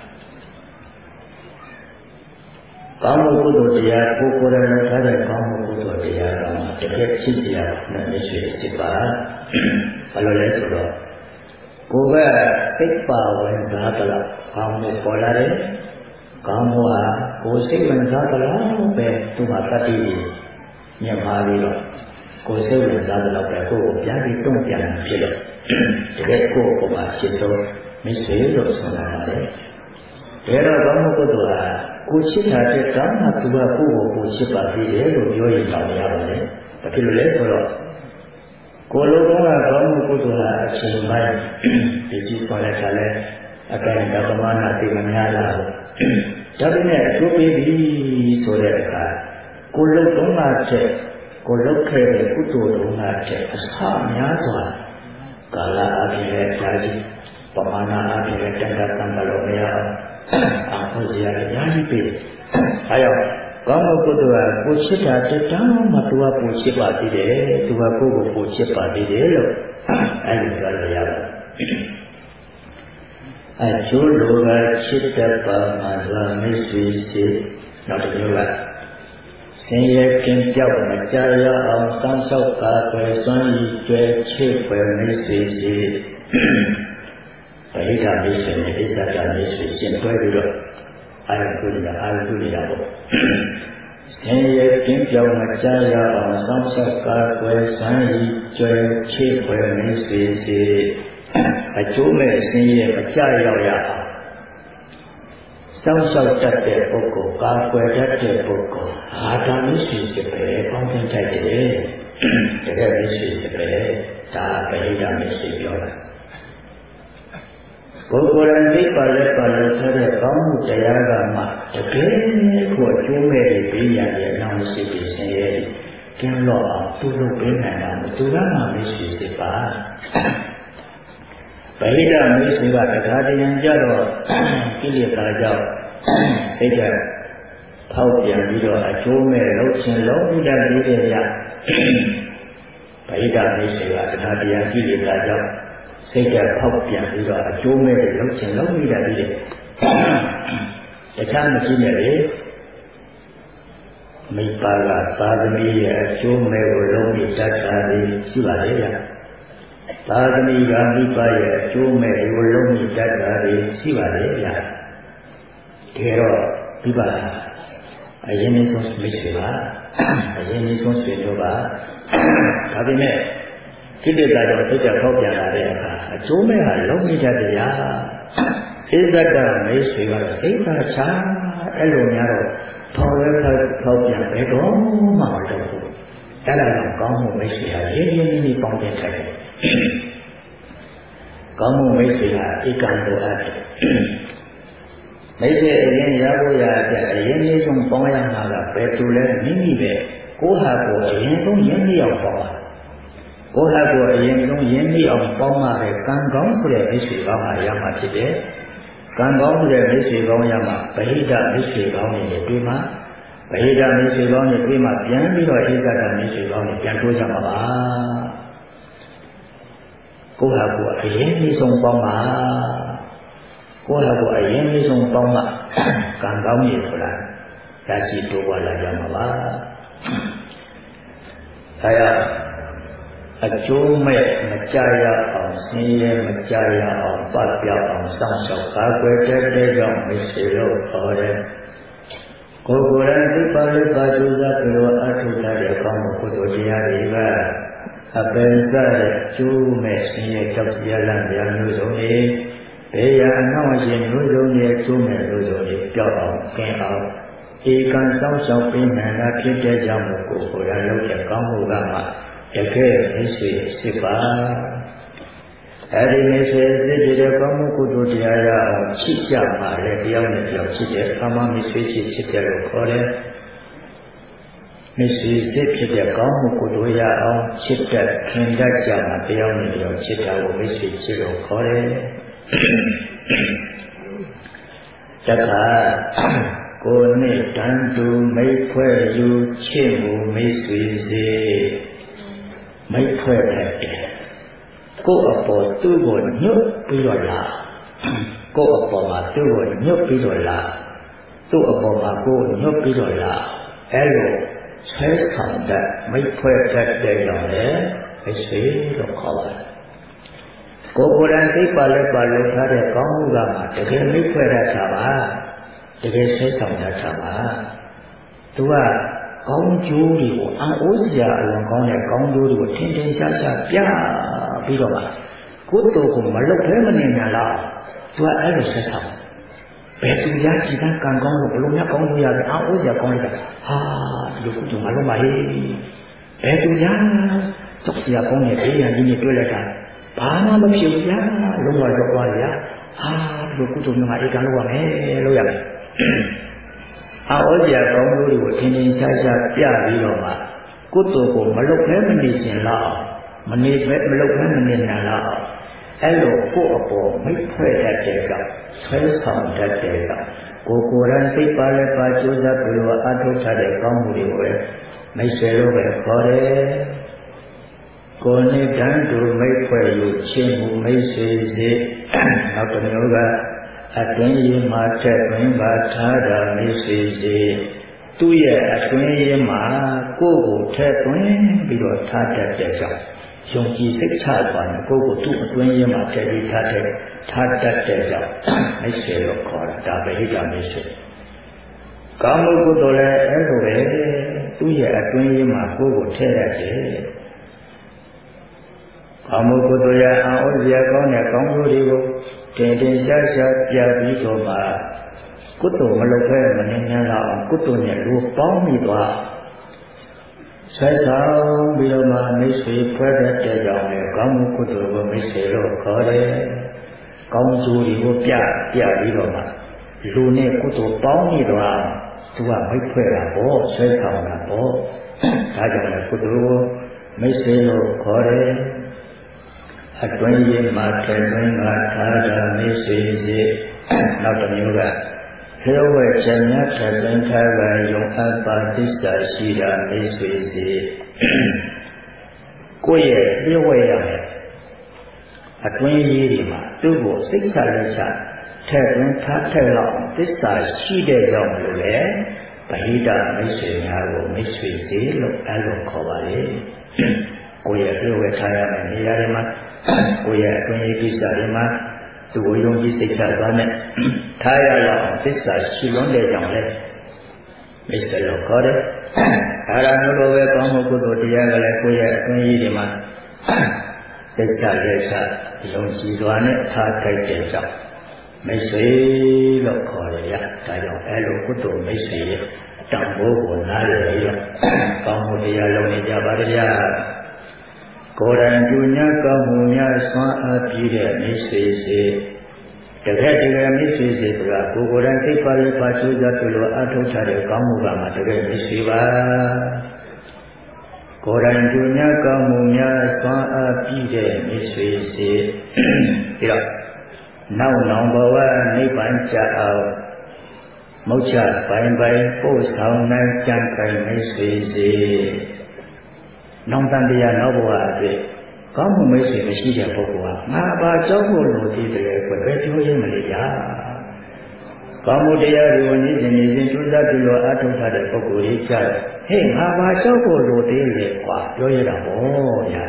ကောင်းမှုကုသိုလ်တရားကိုကိုယ်တိုင်လည်းထားတဲ့ကောင်းမှုကုသိုလ်တရားကတကယ်ချစ်စရာနဲ့မိတ်ဆွေဖြစ်ပါဘယ်လိုလဲဆိုတော့ကိုယ်ကစိတ်ပါဝင်စားသလားကောင်းမှုပေါ်လာတယ်ကောင်းမှုဟာကိုယ်စိတ်ဝင်စားသလားပဲသူ့မှာတတိမြင်ပါပြီးတော့ကိုယ်စိတ်ဝင်စားသလားပဲကိုယ်ကိုပြန်ပြီးတုံ့ပြန်ဖြစ်လို့တကယ်ကိုယ်ကိုယ်မှာဖြစ်ဆုံးမိတ်ဆွေလို့ဆိုတာပါတယ်ဒါတော့ကောင်းမှုကုသိုလ်ဟာကိုချစ်တာတဲ့ကောင်းမှသူကကိုယ့်ကိုကိုချစ်ပါသေးတယ်လို့ပြောရင်တော့ရပါတယ်ဘာဖြစ်လို့လဲဆိုတော့ကိုယ်လိုကောင်းတာကောင်းမှုကုသိုလ်ဟာအချိန်ပိုင်းဒီစီပေါ်လိုက်တာလဲအကန့်ကပမာဏသိမများလားဒါပေမဲ့အကျိုးပေးပြီဆိုတဲ့အခါကိုယ်လုံးတော့မှတဲ့ကိုယ်လုံးခဲ့တဲ့ကုသိုလ်တော်မှတဲ့အစများစွာကာလအပြင်ရဲ့ဓာကြီးပမာဏအပြင်ရဲ့တန်ခါတန်ခါလို့မရအောင်အဖို့စရာအများကြီးပေးတယ်။အဲကြောင့်ကောင်းမှုကုသိုလ်ကကိုချစ်တာတက်တောင်းမှသူကကိုချစ်ပါသေးတယ်သူကကိုယ့်ကိုကိုချစ်ပါသေးတယ်လို့အဲဒီပြောလို့ရပါတယ်။အကျိုးလိုကချစ်တတ်ပါမှသာမိတ်ဆွေစီနောက်တစ်မျိုးကဆင်းရဲကင်းပြောက်မကြရအောင်စောင့်ရှောက်ပါပဲစွမ်းရည်ကျွဲချစ်ပဲမိတ်ဆွေစီပရိဒါမိတ်ဆွေနဲ့ဣဇဒာမိတ်ဆွေရှင်းတွဲပြီးတော့အာရုံပြုနေတာပေါ့ဆင်းရဲကင်းပြောက်မကြရအောင်စောင့်ရှောက်ပါပဲစွမ်းရည်ကျွဲချစ်ပဲမိတ်ဆွေစီအကျိုးမဲ့ဆင်းရဲမကြရောက်ရအောင်စောင့်ရှောက်တတ်တဲ့ပုဂ္ဂိုလ်ကာကွယ်တတ်တဲ့ပုဂ္ဂိုလ်အာဒါမရှိစေပဲပေါင်းသင်းတိုက်တယ်တကယ်မရှိစေပဲဒါပရိဒါမရှိပြောတာပုဂ္ဂိုလ်ရသိပါလဲဆိုတဲ့ကောင်းမှုတရားကမှတကယ်ကိုအကျိုးမဲ့ပြီးရတဲ့နောက်ရှိတဲ့ဆင်းရဲကျင်းတော့အောင်သူ့လုပ်ပေးနိုင်တာသူကမှမရှိစေပါပရိဒါမရှိကတရားတရားကြတော့ကိလေသာကြောင့်စိတ်ကဖောက်ပြန်ပြီးတော့အကျိုးမဲ့လုံးချင်းလုံးပြီးတတ်ပြီးတဲ့ရပရိဒါမရှိကတရားတရားကိလေသာကြောင့်စိတ်ကဖောက်ပြန်ပြီးတော့အကျိုးမဲ့လုံးချင်းလုံးပြီးတတ်ပြီးတဲ့တခြားမရှိနဲ့လေမိပါကသာသမီရဲ့အကျိုးမဲ့ကိုလုံးပြီးတတ်တာလေးရှိပါလေဗျာသာသမီကမိဘရဲ့အကျိုးမဲ့ကိုလုံးပြီးတတ်တာလေးရှိပါလေဗျာဒီတော့မိဘအရင်နေ့ဆုံးမိတ်ဆွေပါအရင်နေ့ဆုံးဆွေတို့ပါဒါပေမဲ့ကိလေသာကြောင့်စိတ်ကဖောက်ပြန်လာတဲ့အခါအကျိုးမဲ့ဟာလုံးပြီးတတ်တရားဣဇဒမိတ်ဆွေကတော့စိတ်သာချအဲ့လိုများတော့ဖောက်ပြန်ဘယ်တော့မှမလုပ်ဘူးအဲ့ဒါကြောင့်ကောင်းမှုမိတ်ဆွေဟာရင်းရင်းနှီးနှီးပေါင်းတင်ထိုက်တယ်ကောင်းမှုမိတ်ဆွေဟာဧကံလိုအပ်တယ်မိတ်ဆွေအရင်ရဖို့ရတဲ့အရင်လေးဆုံးပေါင်းရမှာကဘယ်သူလဲမိမိပဲကိုယ့်ဟာကိုယ်အရင်ဆုံးရင်းနှီးအောင်ပေါင်းပါကိုယ့်ဟာကိုယ်အရင်ဆုံးရင်းနှီးအောင်ပေါင်းမှပဲကံကောင်းဆိုတဲ့မိတ်ဆွေကောင်းဟာရမှာဖြစ်တယ်ကံကောင်းတဲ့မိတ်ဆွေကောင်းရမှာဗဟိတမိတ်ဆွေကောင်းတွေတွေ့မှာဗဟိတမိတ်ဆွေကောင်းတွေတွေ့မှာပြန်ပြီးတော့ဣဇဒမိတ်ဆွေကောင်းတွေပြန်တိုးကြမှာပါကိုယ့်ဟာကိုယ်အရင်လေးဆုံးပေါင်းပါကိုယ့်ဟာကိုယ်အရင်လေးဆုံးပေါင်းမှကံကောင်းရည်ဆိုတာရရှိတိုးပွားလာကြမှာပါဒါကြောင့်အကျိုးမဲ့မကြရအောင်ဆင်းရဲမကြရအောင်ပတ်ပြောင်းအောင်စောင့်ရှောက်ကာကွယ်တဲ့ကြောင့်မရှိလို့ခေါ်တယ်ကိုယ်ကိုယ်တိုင်စိတ်ပါလေးပါကြိုးစားပြီးတော့အထုလာတဲ့ကောင်းမှုကုသိုလ်တရားတွေကအပယ်စတဲ့ကျိုးမဲ့ဆင်းရဲကြောက်ရလန့်ရမျိုးစုံတွေဘေးရအနောက်အရှင်မျိုးစုံတွေကျိုးမဲ့မျိုးစုံတွေပြောက်အောင်ကျင်းအောင်ဧကံစောင့်ရှောက်ပြီးမှန်တာဖြစ်တဲ့ကြောင့်ကိုယ်ကိုယ်တိုင်လုပ်တဲ့ကောင်းမှုကမှတကယ်မိတ်ဆွေစစ်ပါအဲဒီမိတ်ဆွေစစ်တဲ့ကောင်းမှုကုသိုလ်တရားရအောင်ချစ်ကြပါလေတရားနဲ့ပြောချစ်တဲ့ကာမမိတ်ဆွေချစ်တယ်လို့ခေါ်တယ်မိတ်ဆွေစစ်ဖြစ်တဲ့ကောင်းမှုကုသိုလ်ရအောင်ချစ်တဲ့ခင်တတ်ကြမှာတရားနဲ့ပြောချစ်တာကိုမိတ်ဆွေချစ်လို့ခေါ်တယ်တခါကိုယ်နဲ့တန်တူမိတ်ဖွဲ့ယူချစ်မှုမိတ်ဆွေစေမိတ်ဖွဲ့တဲ့ကိုယ့်အပေါ်သူ့ကိုညှို့ပြီးတော့လာကိုယ့်အပေါ်မှာသူ့ကိုညှို့ပြီးတော့လာသူ့အပေါ်မှာကိုယ်ညှို့ပြီးတော့လာအဲလိုဆဲဆောင်တဲ့မိတ်ဖွဲ့တဲ့ကြောင့်လည်းမိတ်ဆွေလို့ခေါ်ပါတယ်ကိုယ်ကိုယ်တိုင်စိတ်ပါလဲပါလို့ထားတဲ့ကောင်းမှုကမှတကယ်မိတ်ဖွဲ့တတ်တာပါတကယ်ဆဲဆောင်တတ်တာပါသူကကောင်းကျိုးတွေကိုအံ့ဩစရာအလွန်ကောင်းတဲ့ကောင်းကျိုးတွေကိုထင်ထင်ရှားရှားပြပြီးတော့မှကိုယ်တော်ကိုမလုပ်ဘဲမနေနိုင်လားသူကအဲ့လိုဆက်ဆောင်ဘယ်သူရကြည်တဲ့ကံကောင်းလို့ဘယ်လိုများကောင်းလို့ရလဲအံ့ဩစရာကောင်းလိုက်တာဟာဒီလိုကုသိုလ်မလုပ်ပါဟေးဘယ်သူရတော့စရာကောင်းတဲ့ဘေးရန်ကြီးနဲ့တွေ့လိုက်တာဘာမှမဖြစ်ဘူးဗျာလုံးဝတော့သွားရဟာဒီလိုကုသိုလ်မျိုးကဧကံလုပ်ရမယ်လို့ရမယ်အောစရာကောင်းလို့ကိုထင်ထင်ရှားရှားပြပြီးတော့မှကုသိုလ်ကိုမလုပ်ဘဲမနေခြင်းလောက်မနေဘဲမလုပ်ဘဲမနေနိုင်လောက်အဲ့လိုကိုယ့်အပေါ်မိတ်ဖွဲ့တတ်တဲ့ကြောင့်ဆွဲဆောင်တတ်တဲ့ကြောင့်ကိုယ်တိုင်စိတ်ပါလဲပါကြိုးစားပြီးတော့အထောက်ထားတဲ့ကောင်းမှုတွေကိုမိတ်ဆွေတို့ပဲခေါ်တယ်ကိုယ်နဲ့တန်းတူမိတ်ဖွဲ့လို့ချင်းမှုမိတ်ဆွေစေနောက်တစ်မျိုးကအတွင်းရင်းမှာထက်သွင်းပါထားတာမိတ်ဆွေစေသူ့ရဲ့အတွင်းရင်းမှာကိုယ်ကိုထက်သွင်းပြီးတော့ထားတတ်တဲ့ကြောင့်ယုံကြည်စိတ်ချစွာနဲ့ကိုယ်ကိုသူ့အတွင်းရင်းမှာထည့်ပြီးထားတတ်တဲ့ကြောင့်မိတ်ဆွေလို့ခေါ်တာဒါပဲဟိတမိတ်ဆွေကာမကုသိုလ်လည်းအဲ့လိုပဲသူ့ရဲ့အတွင်းရင်းမှာကိုယ်ကိုထည့်ရတယ်ကာမကုသိုလ်ရဲ့အာဟုဇရာကောင်းတဲ့ကောင်းကျိုးတွေကိုတင်တင်ရှားရှားပြပြီးတော့မှကုသိုလ်မလုပ်ဘဲမနေနိုင်တော့ကုသိုလ်နဲ့လူပေါင်းပြီးသွားဆက်ဆောင်ပြီးတော့မှမိတ်ဆွေဖွဲ့တဲ့ကြောင့်လည်းကောင်းမှုကုသိုလ်ကိုမိတ်ဆွေလို့ခေါ်တယ်။ကောင်းကျိုးတွေကိုပြပြီးတော့မှလူနဲ့ကုသိုလ်ပေါင်းပြီးတော့သူကမိတ်ဖွဲ့တာပေါ့ဆက်ဆောင်တာပေါ့ဒါကြောင့်လည်းကုသိုလ်ကိုမိတ်ဆွေလို့ခေါ်တယ်။အတွင်းရင်းမှာထဲသွင်းမှာထားတာမိတ်ဆွေစီနောက်တစ်မျိုးကလျှို့ဝှက်ခြင်းများထပ်သွင်းထားပါယုံအပ်ပါသစ္စာရှိတာမိတ်ဆွေစီကိုယ့်ရဲ့လျှို့ဝှက်ရမယ်အတွင်းရေးတွေမှာသူ့ကိုစိတ်ချလက်ချထည့်သွင်းထားထည့်လောက်သစ္စာရှိတဲ့ကြောင့်လို့လေဗဟိတမိတ်ဆွေများကိုမိတ်ဆွေစီလို့အဲ့လိုခေါ်ပါလေကိုယ့်ရဲ့လျှို့ဝှက်ထားရမယ်နေရာတွေမှာကိုယ့်ရဲ့အတွင်းရေးကိစ္စတွေမှာသူ့ကိုယုံကြည်စိတ်ချသွားနဲ့ထားရလောက်သစ္စာရှိလွန်းတဲ့ကြောင့်လေမိတ်ဆွေလို့ခေါ်တယ်။အဲဒါမျိုးလိုပဲကောင်းမှုကုသိုလ်တရားကလည်းကိုယ့်ရဲ့အတွင်းရေးတွေမှာစိတ်ချလက်ချယုံကြည်သွားနဲ့ထားထိုက်တဲ့ကြောင့်မိတ်ဆွေလို့ခေါ်ရတာကြောင့်အဲလိုကုသိုလ်မိတ်ဆွေရဲ့တန်ဖိုးကိုနားလည်ပြီးတော့ကောင်းမှုတရားလုံးနေကြပါဗျာကိုယ်တိုင်ပြုညာကောင်းမှုများဆွမ်းအားပြည့်တဲ့မိတ်ဆွေစီတကယ်မိတ်ဆွေစီဆိုတာကိုယ်တိုင်စိတ်ပါလေပါကျိုးစားပြုလို့အထောက်ထားတဲ့ကောင်းမှုကမှတကယ်မိတ်ဆွေပါကိုယ်တိုင်ပြုညာကောင်းမှုများဆွမ်းအားပြည့်တဲ့မိတ်ဆွေစီပြီးတော့နောက်နောင်ဘဝနိဗ္ဗာန်ကြအောင်မုတ်ချပိုင်ပို့ဆောင်နိုင်ကြံခိုင်မိတ်ဆွေစီနောင်တန်တရားနောက်ဘဝအတွက်ကောင်းမှုမိတ်ဆွေမရှိတဲ့ပုဂ္ဂိုလ်ဟာငါဘာကြောက်ဖို့လိုသေးတယ်ဘယ်ပြောရမလဲဗျာကောင်းမှုတရားတွေကိုနေ့စဉ်ကြိုးစားပြီးတော့အထောက်ထားတဲ့ပုဂ္ဂိုလ်ကြီးကြတယ်ဟေ့ငါဘာကြောက်ဖို့လိုသေးလဲကွာပြောရတာပေါ့ဗျာ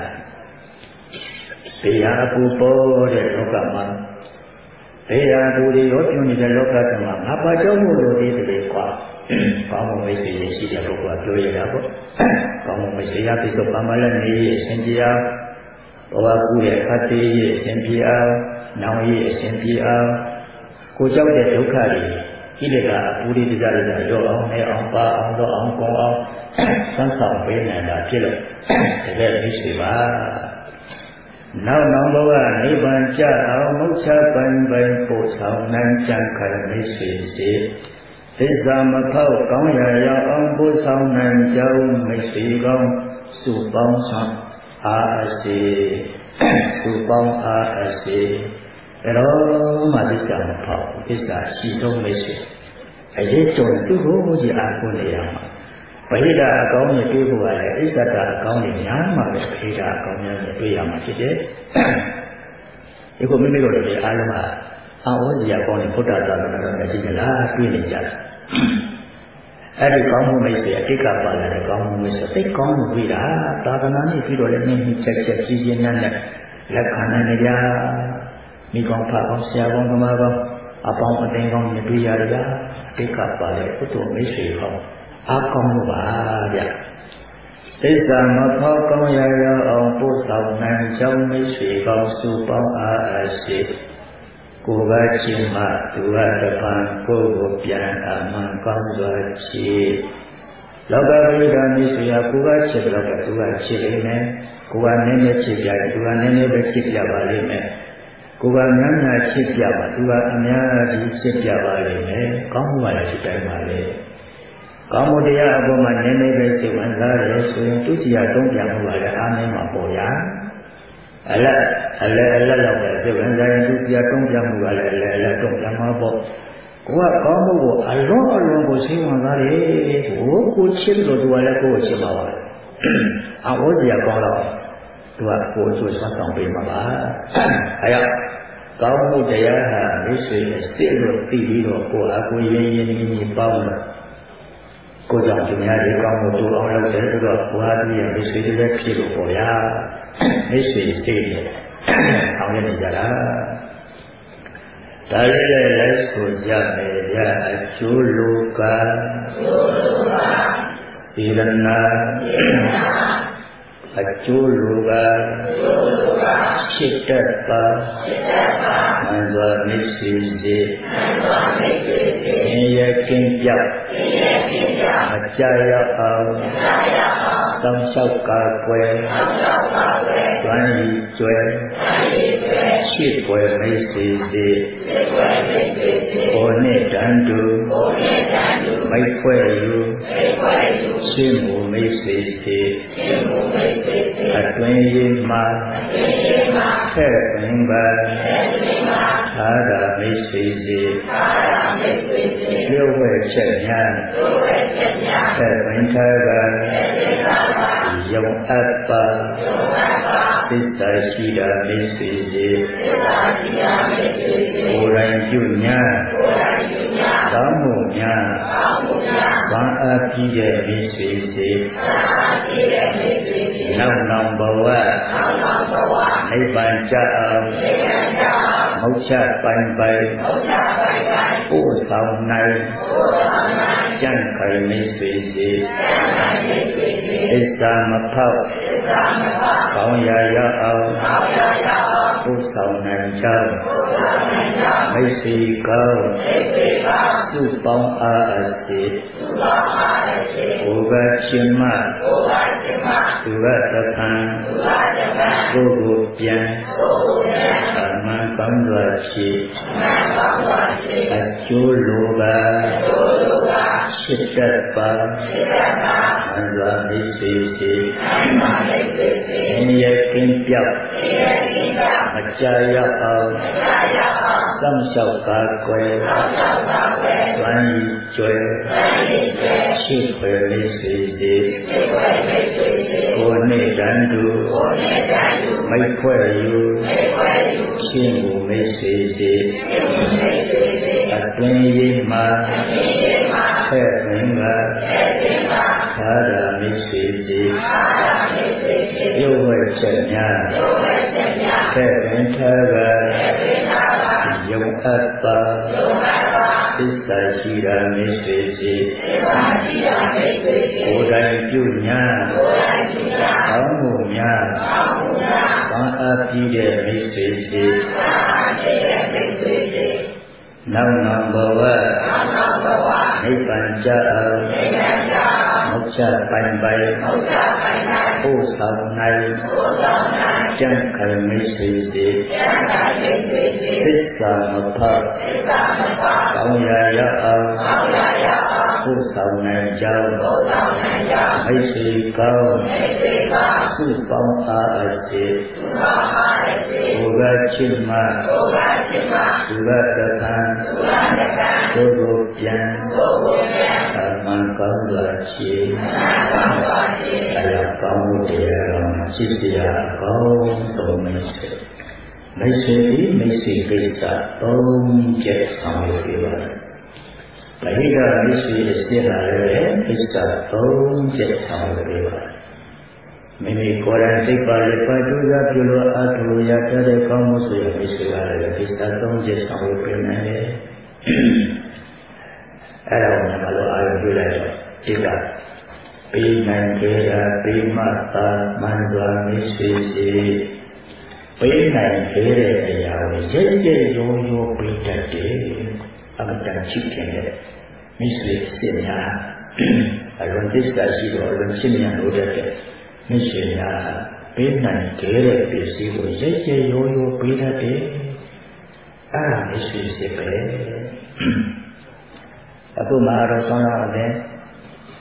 တရားပူပေါ်တဲ့လောကမှာတရားသူတွေရောပြုနေတဲ့လောကကမှာငါဘာကြောက်ဖို့လိုသေးတယ်ကွာကောင်းမှုမိတ်ဆွေရှိတဲ့ပုဂ္ဂိုလ်ကပြောရတာပေါ့ကောင်းမှုမိတ်ဆွေရပြီးတော့ဘာမှလည်းနေရအရှင်ကြီးအောင်ဘဝကူးရဲ့အတ္တိရဲ့အရှင်ကြီးအောင်နောင်ရဲ့အရှင်ကြီးအောင်ကိုကြောက်တဲ့ဒုက္ခတွေကိလေသာအပူရိတ္တတွေရောအောင်နဲ့အောင်ပါအောင်တော့အောင်ကောင်းအောင်ဆန်းဆောင်ပေးနိုင်တာဖြစ်လို့တကယ်မိတ်ဆွေပါနောက်ဘဝနိဗ္ဗာန်ကြအောင်မုတ်ချပိုင်ပို့ဆောင်နိုင်ကြံခိုင်မိတ်ဆွေစီသစ္စာမဖောက်ကောင်းရာရောက်အောင်ပို့ဆောင်နိုင်ကြောင်းမိတ်ဆွေကောင်းစုပေါင်းဆောင်အားအစေစုပေါင်းအားအစေအဲ့တော့မှသစ္စာမဖောက်သစ္စာရှိဆုံးမိတ်ဆွေအရေးကြုံသူ့ကိုကြီးအားကိုးနေရမှာဗဟိတအကောင်းနဲ့တွေ့ဖို့ရတယ်အစ္ဆဒအကောင်းနဲ့များမှပဲဗဟိတအကောင်းများနဲ့တွေ့ရမှာဖြစ်တယ်ဒီကိုမိမိတို့တွေအားလုံးကအာဝဇ္ဇရာကောင်းတဲ့ဘုဒ္ဓသာသနာတော်နဲ့ကြည့်ကြလားတွေ့နေကြတယ်အဲ့ဒီကောင်းမှုမိတ်ဆွေအတိတ်ကပါလာတဲ့ကောင်းမှုမိတ်ဆွေသိကောင်းမှုတွေ့တာသာသနာ့နဲ့ပြီးတော့လည်းနည်းနည်းချက်ကြီးကြီးနဲ့လက်ခံနိုင်ကြမိကောင်းဖကောင်းဆရာကောင်းသမားကောင်းအပေါင်းအသင်းကောင်းနဲ့တွေ့ရကြအတိတ်ကပါတဲ့ဘုဒ္ဓမိတ်ဆွေကောင်းအားကောင်းလို့ပါဗျသစ္စာမဖောက်ကောင်းရအောင်ပို့ဆောင်နိုင်ကြောင်းမိတ်ဆွေကောင်းစုပေါင်းအားအရှိကိုယ်ကချင်းမှသူကတပံကိုယ်ကိုပြန်အမှန်ကောင်းစွာချီလောကဝိဒာမိတ်ဆွေကကိုယ်ကချစ်တယ်တော့သူကချစ်လိမ့်မယ်ကိုယ်ကနည်းနည်းချစ်ပြတယ်သူကနည်းနည်းပဲချစ်ပြပါလိမ့်မယ်ကိုယ်ကများများချစ်ပြပါသူကအများကြီးချစ်ပြပါလိမ့်မယ်ကောင်းမှုကလည်းဒီတိုင်းပါလေကောင်းမှုတရားအပေါ်မှာနည်းနည်းပဲစိတ်ဝင်စားရဲဆိုရင်သူကြီးရတုံးပြန်မှုပါလေအားနည်းမှာပေါ်ရအလက်လောက်ပဲစိတ်ဝင်စားရင်သူကြီးရတုံးပြန်မှုပါလေအလက်တုံးပြန်မှာပေါ့ကိုကကောင်းမှုကိုအလုံးကိုစိတ်ဝင်စားတယ်ကိုချစ်လို့သူကလည်းကိုယ်ချစ်ပါပါအဝိဇ္ဇာကောင်းတော့သူကကိုယ်ချိုးဆွမ်းဆောင်ပေးမှာပါအဲရကောင်းမှုတရားဟာမိတ်ဆွေအစ်စ်လို့သိပြီးတော့ကိုယ်အကူရင်းကြီးပေါင်းတော့ကိုကြောင့်သူများတွေကောင်းမှုတိုးအောင်လုပ်တယ်ဆိုတော့ဘုရားကြီးရဲ့မိတ်ဆွေတွေလည်းဖြစ်လို့ပေါ့ဗျာမိတ်ဆွေစိတ်နဲ့ဆောင်ရနေကြတာဒါလည်းလည်းဆိုကြမယ်ဗျာအကျိုးလိုကသီရဏအကျိုးလိုကရှိတတ်ပါမှန်စွာမိတ်ဆွေစေင်ရကင်းပြောက်မကြရအောင်စောင့်ရှောက်ကာကွယ်သွမ်းရည်ကျွဲရှိပွယ်မိတ်ဆွေစေကိုနဲ့တန်တူမိတ်ဖွဲ့ယူရှင်းမှုမိတ်ဆွေစေအတွင်ရင်မှာဖဲ့ပင်ပါသာရမိတ်ဆွေစေလျှို့ဝဲချက်များဖဲ့ပင်ထားကယုံအပ်ပါသစ္စာရှိတာမိတ်ဆွေစေကိုယ်တိုင်ပြုညာကောင်းမှုများဘာအပြီးတဲ့မိတ်ဆွေစေနောက်ဘဝနိဗ္ဗာန်ကြအောင်မုတ်ချပိုင်ပိုင်ပို့ဆောင်နိုင်ကြံ့ခိုင်မိတ်ဆွေစေသစ္စာမဖောက်ကောင်းရာရအောင်ပို့ဆောင်နိုင်ကြောင်းမိတ်ဆွေကောင်းစုပေါင်းအားအစေကိုယ်ကချင်းမသူရတပံကိုယ်ကိုပြန်အမှန်ကောင်းစွာရှိအကျိုးလိုပါရှိတတ်ပါမှန်စွာမိတ်ဆွေစေအင်းရဲ့ကင်းပြောက်မကြရအောင်စောင့်ရှောက်ကာကွယ်သွမ်းရည်ကျွဲရှိဖွယ်မိတ်ဆွေစေကိုယ်နဲ့တန်တူမိတ်ဖွဲ့ယူရှင်းမှုမိတ်ဆွေစေအတွင်ရင်မှာဖဲ့ပင်ကသာရမိတ်ဆွေစေရုပ်ဝဲချက်များဖဲ့ပင်ထားကယုံအပ်ပါသစ္စာရှိတာမိတ်ဆွေစေကိုယ်တိုင်ပြုညာကောင်းမှုများဘာအပြီးတဲ့မိတ်ဆွေစေနောက်ဘဝနိဗ္ဗာန်ကြအောင်မုတ်ချပိုင်ပိုင်ပို့ဆောင်နိုင်ကြံ့ခိုင်မိတ်ဆွေစေသစ္စာမဖောက်ကောင်းရာရအောင်ပို့ဆောင်နိုင်ကြောင်းမိတ်ဆွေကောင်းစုပေါင်းအားအစေကိုယ်ကချစ်မှသူရတပံကိုယ်ကိုပြန်အမှန်ကောင်းစွာရှိအရာကောင်းမှုတရားတော်မှာရှိစရာအကောင်းဆုံးမိတ်ဆွေကိစ္စ၃ချက်ဆောင်ရွက်ပေးပါတယ်။ဒါဟိကမိတ်ဆွေအစ်စ်လာလည်းကိစ္စ၃ချက်ဆောင်ရွက်ပေးပါတယ်။မိမိကိုယ်တိုင်စိတ်ပါလက်ပါကြိုးစားပြုလို့အထုရတတ်တဲ့ကောင်းမှုဆိုရင်မိတ်ဆွေကလည်းကိစ္စ၃ချက်ဆောင်ရွက်ပေးနိုင်တယ်။အဲ့ဒါကိုမလို့အာရုံပြုလိုက်တော့ဒီကပေးနိုင်ကြတာပေးမှသာမှန်စွာမိတ်ဆွေစီပေးနိုင်ခဲ့တဲ့အရာကိုရက်ရက်ရောရောပေးတတ်တယ်အမှန်တန်ချစ်ခင်တဲ့မိတ်ဆွေစစ်များအလွန်သစ္စာရှိတော့အလွန်ရှင်းမြန်လို့တဲ့မိတ်ဆွေများပေးနိုင်ခဲ့တဲ့ပစ္စည်းကိုရက်ရက်ရောရောပေးတတ်တယ်အဲ့ဒါမိတ်ဆွေစစ်ပဲအခုမဟာရောဆောင်းရတဲ့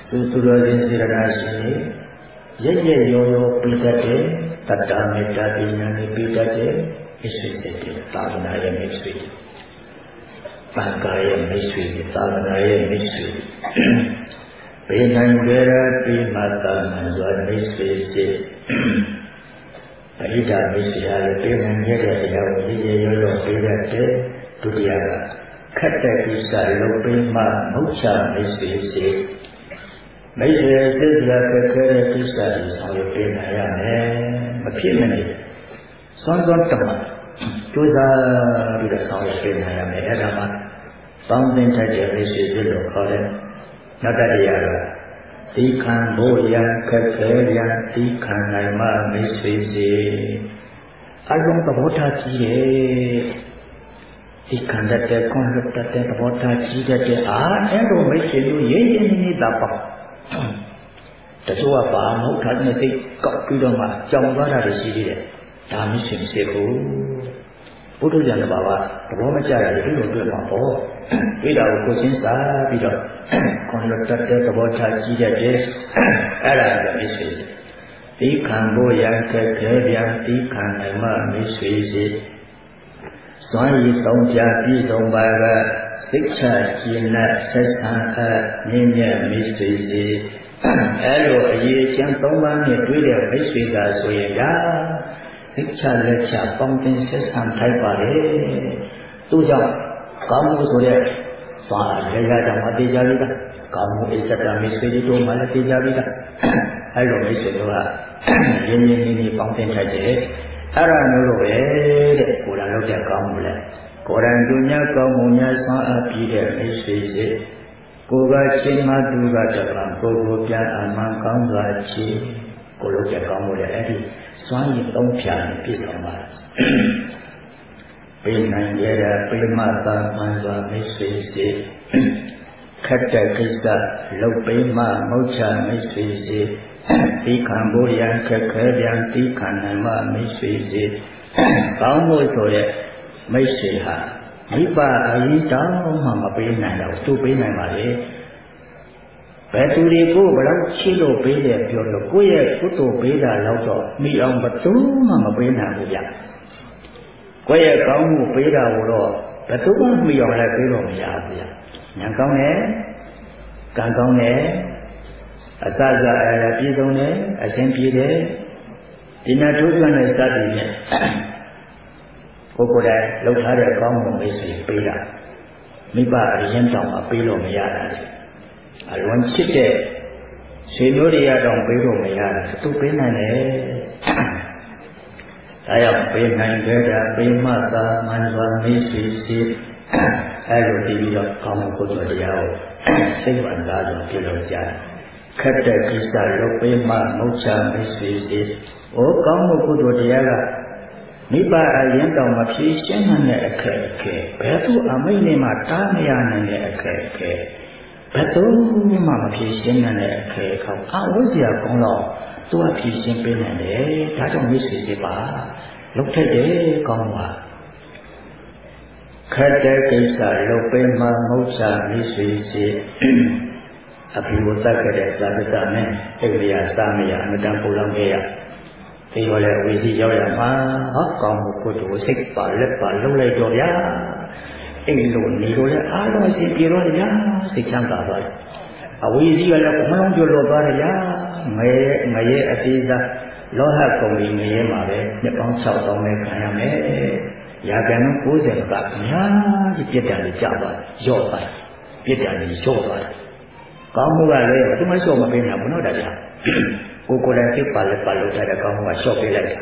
သူတော်စင်စေတနာရှင်ရဲ့ရဲ့ရောရောပိတတ်တဲ့တတ္တမေတ္တာပညာနဲ့ပိတတ်တဲ့မိတ်ဆွေစိတ်တွေသာသနာရဲ့မိတ်ဆွေဘာသာရဲ့မိတ်ဆွေသာသနာရဲ့မိတ်ဆွေပေနိုင်ကြရပြီးမှသာမန်စွာမိတ်ဆွေစိတ်အဣဒာမိတ်ဆွေအားလည်းပေနိုင်ရတဲ့အရာကိုရည်ရရောပိတတ်တဲ့ဒုတိယကခက်တဲ့ကိစ္စလုပ်ပြီးမှမဟုတ်ချမိတ်ဆွေစိတ်မိတ်ဆွေစိတ်ကခက်ခဲတဲ့ကိစ္စတွေဆောင်ရွက်ပေးနိုင်ရမယ်မဖြစ်မနေစွမ်းစွမ်းတမကြိုးစားပြီးတော့ဆောင်ရွက်ပေးနိုင်ရမယ်အဲ့ဒါမှပေါင်းသင်ထိုက်တဲ့မိတ်ဆွေစိတ်လို့ခေါ်တယ်နောက်တရားကသီခံဖို့ရန်ခက်ခဲရန်သီခံနိုင်မှမိတ်ဆွေစိတ်အလုံးသဘောထားကြီးရဲ့ဒီခံတတ်တဲ့ခွန်လွတ်တတ်တဲ့သဘောထားကြီးတတ်တဲ့အဲ့လိုမိတ်ဆွေတို့ရင်းရင်းနှီးနှီးသာပေါ့တချို့ကပါမဟုတ်တာနဲ့စိတ်ကောက်ပြီးတော့မှကြောင်သွားတာတွေရှိသေးတယ်ဒါမိတ်ဆွေမရှိဘူးဘုဒ္ဓဉာဏ်တစ်ပါးကသဘောမကျရတဲ့ဒီလိုတွေ့မှာပေါ့ပြီးတော့ကိုရှင်းစားပြီးတော့ခွန်လွတ်တတ်တဲ့သဘောထားကြီးတတ်တဲ့အဲ့ဒါကမိတ်ဆွေဒီခံဖို့ရန်ခက်ခဲပြန်ဒီခံနိုင်မှမိတ်ဆွေစီစွမ်းရည်သုံးပြပြီးသုံးပါးကစိတ်ချခြင်းနဲ့ဆက်ဆံအပ်နည်းနည်းမိတ်ဆွေစီအဲ့လိုအရေးချမ်းသုံးပါးနဲ့တွေ့တဲ့မိတ်ဆွေသာဆိုရင်ဒါစိတ်ချလက်ချပေါင်းတင်ဆက်ဆံထိုက်ပါလေသူကြောင့်ကောင်းမှုဆိုတဲ့သွားရရတာမတေးကြဘူးလားကောင်းမှုအစ္စတမိတ်ဆွေတို့မှလည်းတေးကြဘူးလားအဲ့လိုမိတ်ဆွေတို့ကရင်းရင်းနှီးနှီးပေါင်းတင်ထိုက်တယ်အဲ့ဒါမျိုးလိုပဲတဲ့ကိုယ်တိုင်လုပ်တဲ့ကောင်းမှုလဲကိုယ်တိုင်သူများကောင်းမှုများဆွမ်းအားပြီးတဲ့မိတ်ဆွေစိတ်ကိုယ်ကချင်းမသူကတပံကိုယ်ကိုပြန်အမှန်ကောင်းစွာချီကိုယ်လုပ်တဲ့ကောင်းမှုလဲအဲ့ဒီစွမ်းရည်သုံးဖြာပြည့်စုံပါပိနိုင်ရတဲ့ပိမသာမှန်စွာမိတ်ဆွေစိတ်ခက်တဲ့ကိစ္စလုပ်ပိမမုတ်ချမိတ်ဆွေစိတ်ဒီခံဖို့ရန်ခက်ခဲပြန်ဒီခံနိုင်မှမိတ်ဆွေစိတ်ကောင်းဖို့ဆိုရဲ့မိတ်ဆွေဟာမိဘအရင်တောင်းမှမပေးနိုင်တော့သူပေးနိုင်ပါလေဘယ်သူတွေကိုဘယ်တော့ချစ်လို့ပေးတယ်ပြောလို့ကိုယ့်ရဲ့ကုသိုလ်ပေးတာတော့တော့မိအောင်ဘယ်သူမှမပေးနိုင်ဘူးဗျကိုယ့်ရဲ့ကောင်းမှုပေးတာကိုတော့ဘယ်သူမှမိအောင်လည်းပေးလို့မရဘူးဗျဉာဏ်ကောင်းတယ်ကံကောင်းတယ်အစစပြည့်စုံတယ်အရှင်ပြည့်တယ်ဒီနာထုခံတဲ့စသည်နဲ့ကိုယ်ကိုယ်တိုင်လှုပ်ထားတဲ့ကောင်းမှုမိတ်ဆွေပေးတာမိဘအရင်တောင်မှပေးလို့မရတာလေအလွန်ချစ်တဲ့ဆွေမျိုးတွေကတော့ပေးလို့မရတာသူပေးနိုင်တယ်ဒါကြောင့်ပေးနိုင်ကြတာပေးမှသာမှန်စွာမိတ်ဆွေစီအဲ့လိုတည်ပြီးတော့ကောင်းမှုကုသိုလ်တရားကိုစိတ်ဝင်စားစွာပြုလုပ်ကြတယ်ခက်တဲ့ကိစ္စလုပ်ပေးမှမဟုတ်ချမိတ်ဆွေစီဩကောင်းမှုကုသိုလ်တရားကမိဘအရင်တောင်မဖြေရှင်းနိုင်တဲ့အခက်အခဲဘယ်သူအမိန့်နဲ့မှတားမရနိုင်တဲ့အခက်အခဲဘယ်သူမှမဖြေရှင်းနိုင်တဲ့အခက်အခဲအဝိဇ္ဇာကောင်းတော့သူကဖြေရှင်းပေးနိုင်တယ်ဒါကြောင့်မိတ်ဆွေစီပါလုပ်ထက်တယ်ကောင်းပါခက်တဲ့ကိစ္စလုပ်ပေးမှမဟုတ်ချမိတ်ဆွေစီအภิဝတ္တကတဲ့ဇာတနဲ့အိရိယာသာမယအမတန်ပူလောင်ခဲ့ရဒီလိုလေဝီစီရောက်ရမှာဟောကောင်းမှုကိုသူစိတ်ပါလက်ပါလုံးလိုက်တော့ဗျာအဲ့လိုနေလို့လေအားလုံးစီပြေတော့ဗျာစိတ်ချမ်းသာသွားတယ်အဝီစီကလည်းမလုံးကျွလို့သွားတယ်ဗျာငရဲအသေးစားလောဟကုံကြီးငရဲမှာပဲနှစ်ပေါင်း6000နဲ့ခံရမယ်ရာဂန်90ကအများကြီးပြစ်တယ်ကြာသွားရော့သွားပြစ်တယ်ရော့သွားကောင်းမှုကလည်းသူမလျှော့မပေးနိုင်ဘူးနော်ဒါကြောင့်ကိုယ်တိုင်စိတ်ပါလက်ပါလို့တဲ့ကောင်းမှုကလျှော့ပေးလိုက်တာ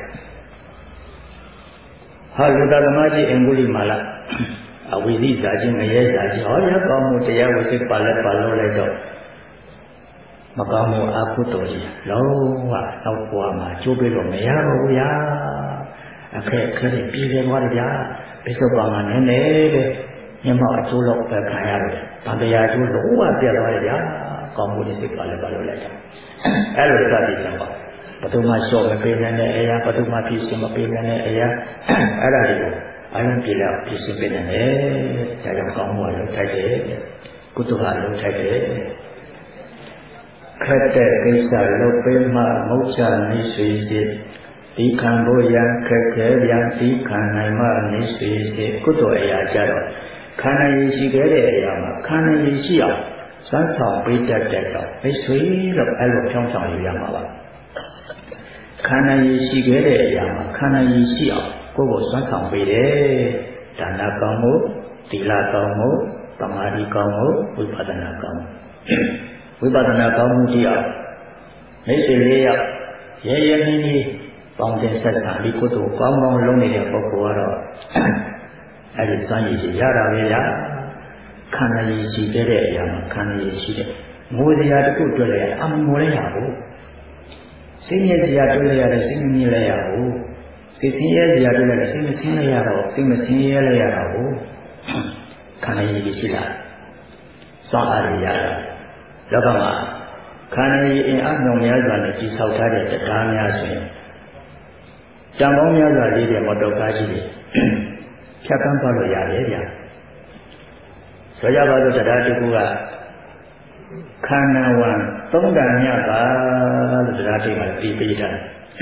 ဟာလူသားသမားကြီးအင်္ဂုလိမာလအဝိဇ္ဇာချင်းငရဲစာချင်းဟောရကောင်းမှုတရားကိုစိတ်ပါလက်ပါလို့လိုက်တော့မကောင်းမှုအကုသိုလ်ကြီးလုံးဝနောက်ဘဝမှာကျိုးပေးလို့မရတော့ဘူးဗျာအခက်အခဲတွေပြည်တယ်သွားတယ်ဗျာပိဿဘာမှာနည်းနည်းပဲညမောက်အကျိုးလောက်ပဲခံရတယ်ဗန္တရားကျိုးလုံးဝပြတ်သွားတယ်ဗျာကောင်းမှုတွေစိတ်ပါလက်ပါလို့လိုက်တာအဲ့လိုစသည်ကြောင့်ပါဘယ်သူမှလျှော့မပေးနိုင်တဲ့အရာဘယ်သူမှဖြည့်ရှင်းမပေးနိုင်တဲ့အရာအဲ့ဒါတွေကိုအရင်ပြည်လောက်ဖြည့်ရှင်းပေးနိုင်တယ်ဒါကြောင့်ကောင်းမှုကလုံးထိုက်တယ်ကုသိုလ်ကလုံးထိုက်တယ်ခက်တဲ့ကိစ္စလုပ်ပေးမှမုတ်ချနေဆွေစေဒီခံဖို့ရန်ခက်ခဲပြန်ဒီခံနိုင်မှနေဆွေစေကုသိုလ်အရာကြတော့ခန္ဓာရည်ရှိခဲ့တဲ့အရာမှာခန္ဓာရည်ရှိအောင်စွမ်းဆောင်ပေးတတ်တဲ့ဆောင်မိတ်ဆွေလို့အဲ့လိုဖြောင်းဆောင်ယူရမှာပါခန္ဓာရည်ရှိခဲ့တဲ့အရာမှာခန္ဓာရည်ရှိအောင်ကိုယ့်ကိုစွမ်းဆောင်ပေးတယ်ဒါနကောင်းမှုသီလကောင်းမှုသမာဓိကောင်းမှုဝိပဿနာကောင်းမှုဝိပဿနာကောင်းမှုကြည့်အောင်မိတ်ဆွေလေးယောက်ရဲရဲမင်းကြီးပေါင်းတင်ဆက်ဆံဒီကုသိုလ်ကောင်းကောင်းလုပ်နေတဲ့ပုဂ္ဂိုလ်ကတော့အဲ့ဒီစွမ်းရည်ရှိရတာပဲလားခန္ဓာရည်ရှိတဲ့အရာမှာခန္ဓာရည်ရှိတဲ့ငိုစရာတစ်ခုတွေ့လိုက်ရအမှန်ငိုလိုက်ရဘူးစိတ်ညစ်စရာတွေ့လိုက်ရတယ်စိတ်ညစ်လိုက်ရဘူးစိတ်ဆင်းရဲစရာတွေ့လိုက်တယ်စိတ်မဆင်းလိုက်ရတော့စိတ်မဆင်းရဲလိုက်ရတော့ဘူးခန္ဓာရည်ရှိတာစွမ်းအားရရတာလောကမှာခန္ဓာရည်အင်အားမြောင်များစွာနဲ့ကြီးဆောက်ထားတဲ့တရားများဆိုရင်တန်ပေါင်းများစွာလေးတဲ့မော်တော်ကားကြီးတွေဖြတ်ကန်းသွားလို့ရတယ်ဗျာဆိုကြပါစို့တရားတစ်ခုကခန္ဓာဝန်သုံးတန်မြတ်ပါလို့တရားတစ်မှာပြီးပေးတာ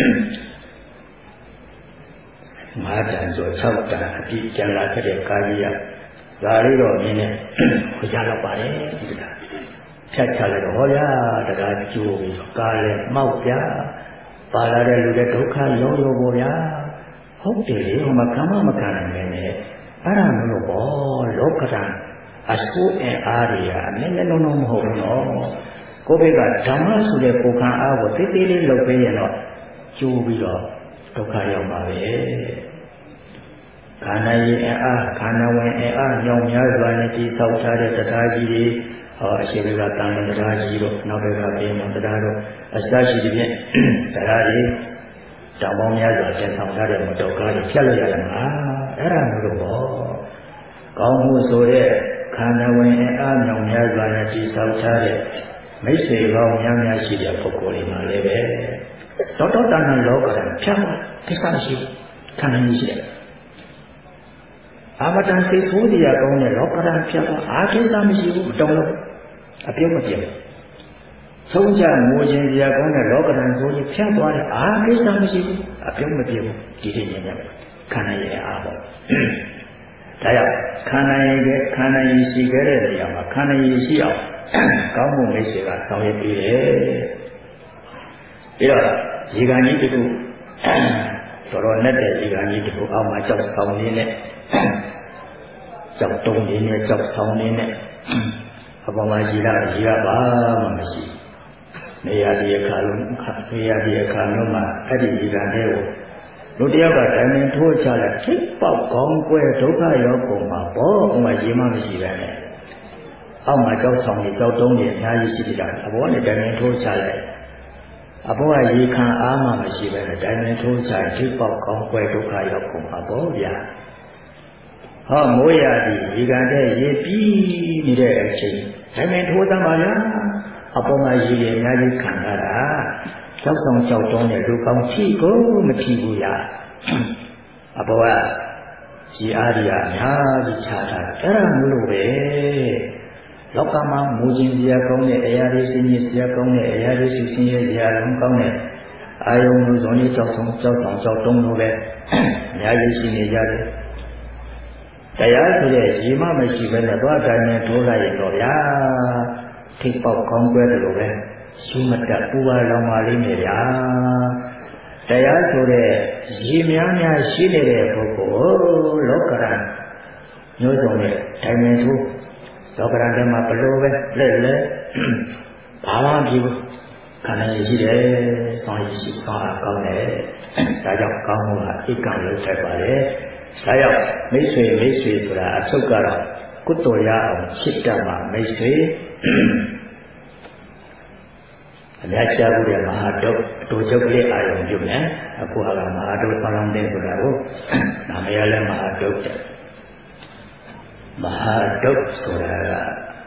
၅တန်ဆို6တန်အပြည့်ကျန်လာခဲ့တဲ့ကာကြီးကဒါလေးတော့မြင်နေခွေချလောက်ပါတယ်ဒီတရားဖြတ်ချလိုက်တော့ဟောဗျာတရားကျိုးပြီးကားလည်းမောက်ဗျာပါလာတဲ့လူတွေဒုက္ခရောရောပေါ့ဗျာဟုတ်တယ်လေဟိုမှာကမ္မမခံနိုင်ပဲနဲ့အဲ့ဒါမျိုးလို့ပေါ့လောကဓာတ်အဆိုးအင်အားတွေကအနည်းနည်းလုံးမဟုတ်ဘူးနော်ကိုယ့်ဘက်ကဓမ္မဆိုတဲ့ပုခန်းအားကိုတိတိလေးလုပ်ပေးရင်တော့ကျိုးပြီးတော့ဒုက္ခရောက်ပါပဲခန္ဓာရည်အင်အားခန္ဓာဝင်အင်အားညောင်များစွာနဲ့ကြီးဆောက်ထားတဲ့တရားကြီးတွေအရှိဘကတန်တဲ့တရားကြီးတို့နောက်ဘက်ကပြင်းတဲ့တရားတို့အစရှိတဲ့ဖြင့်တရားတွေတောင်ပေါင်းများစွာကျန်ဆောင်ထားတဲ့မတော်ကားတွေဖြတ်လို့ရမှာအဲ့ဒါမျိုးလို့ပေါ့ကောင်းမှုဆိုတဲ့ခန္ဓာဝင်အအားမြောင်များစွာနဲ့တည်ဆောက်ထားတဲ့မိတ်ဆွေကောင်းများများရှိတဲ့ပုဂ္ဂိုလ်တွေမှာလည်းပဲတောတောတန်တန်လောကဓာတ်ဖြတ်သွားကိစ္စမရှိခန္ဓာကြီးရှိတယ်အာမတန်စိတ်ဆိုးစရာကောင်းတဲ့လောကဓာတ်ဖြတ်သွားအားကိစ္စမရှိဘူးမတုံ့လို့အပြုံးမပြတ်ဆုံးချငိုခြင်းစရာကောင်းတဲ့လောကဓာတ်ဆိုရင်ဖြတ်သွားတယ်အားကိစ္စမရှိဘူးအပြုံးမပြတ်ဘူးဒီလိုညံ့ညံ့ခန္ဓာရဲ့အားပေါ့ဒါကြောင့်ခန္ဓာရည်ရှိခဲ့တဲ့နေရာမှာခန္ဓာရည်ရှိအောင်ကောင်းမှုမိတ်ဆွေကဆောင်ရွက်ပေးတယ်ပြီးတော့ရေကန်ကြီးတစ်ခုတော်တော်နဲ့တဲ့ရေကန်ကြီးတစ်ခုအောက်မှာကြောက်ဆောင်နေနဲ့ကြောက်တုံးနေနဲ့ကြောက်ဆောင်နေနဲ့အပေါ်မှာကြီးလာရေကပါမှမရှိနေရာဒီအခါလုံးမှာအဲ့ဒီရေကန်လေးကိုလူတယောက်ကတိုင်ပင်ထိုးချလိုက်ထိပေါက်ကောင်းကွဲဒုက္ခရောကုန်မှာဘောအမှရေမမရှိပဲနဲ့အောက်မှာကြောက်ဆောင်နေကြောက်တုံးနေအများကြီးရှိနေတာအဘောနဲ့တိုင်ပင်ထိုးချလိုက်အဘောကရေခံအားမှမရှိပဲနဲ့တိုင်ပင်ထိုးချထိပေါက်ကောင်းကွဲဒုက္ခရောကုန်မှာဘောဗျာဟောမိုးရသည်ရေကန်တဲ့ရေပြီးနေတဲ့အချိန်တိုင်ပင်ထိုးသမ်းပါလားအပေါ်မှာရေတွေအများကြီးခံရတာကြောက်ဆောင်ကြောက်တုံးတဲ့လူကောင်းချီကိုမထီဘူးလားအဘောကကြီးအားရအများကြီးချတာအဲ့ဒါမျိုးလို့ပဲလောကမှာမူခြင်းစရာကောင်းတဲ့အရာတွေစင်ကြီးစရာကောင်းတဲ့အရာတွေဆင်းရဲစရာလုံးကောင်းတဲ့အာယုံမျိုးစုံလေးကြောက်ဆောင်ကြောက်တုံးလို့ပဲအများကြီးရှိနေကြတယ်တရားဆိုတဲ့ရေမမရှိဘဲနဲ့သွားတိုင်းနဲ့ထိုးလိုက်ရင်တော့ဗျာထိပ်ပေါက်ကောင်းကွဲတယ်လို့ပဲရှုမတတ်ပူပါလောင်ပါလိမ့်မယ်ဗျာတရားဆိုတဲ့ရေများများရှိနေတဲ့ပုဂ္ဂိုလ်လောကရန်မျိုးစုံနဲ့တိုင်းနဲ့ထိုးလောကရန်ထဲမှာဘလို့ပဲလက်ဘာမှမဖြစ်ဘူးခန္ဓာရည်ရှိတယ်ဆောင်းရည်ရှိဆောင်းအားကောင်းတယ်ဒါကြောင့်ကောင်းမှုကဧကံလို့ထက်ပါလေဒါကြောင့်မိတ်ဆွေဆိုတာအဆုတ်ကတော့ကုသိုလ်ရအောင်ဖြစ်တတ်မှာမိတ်ဆွေအများကြားဘူးတဲ့မဟာဒုတ်အတူချုပ်ကလေးအာရုံပြုမယ်အခုဟာကမဟာဒုတ်ဆောင်းလောင်းတဲ့ဆိုတာကိုနာမည်လည်းမဟာဒုတ်တဲ့မဟာဒုတ်ဆိုတာက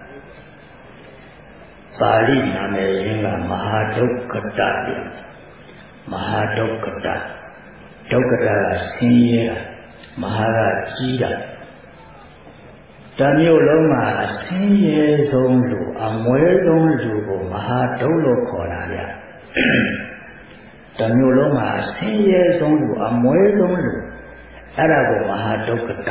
ပါဠိနာမည်ရင်းကမဟာဒုက္ခတမဟာဒုက္ခတဒုက္ခတကဆင်းရဲတာမဟာကကြီးတာတမျိုးလုံးမှာအဆင်းရဲဆုံးလူအမွဲဆုံးလူကိုမဟာဒုလို့ခေါ်တာဗျတမျိုးလုံးမှာအဆင်းရဲဆုံးလူအမွဲဆုံးလူအဲ့ဒါကိုမဟာဒုက္ခတ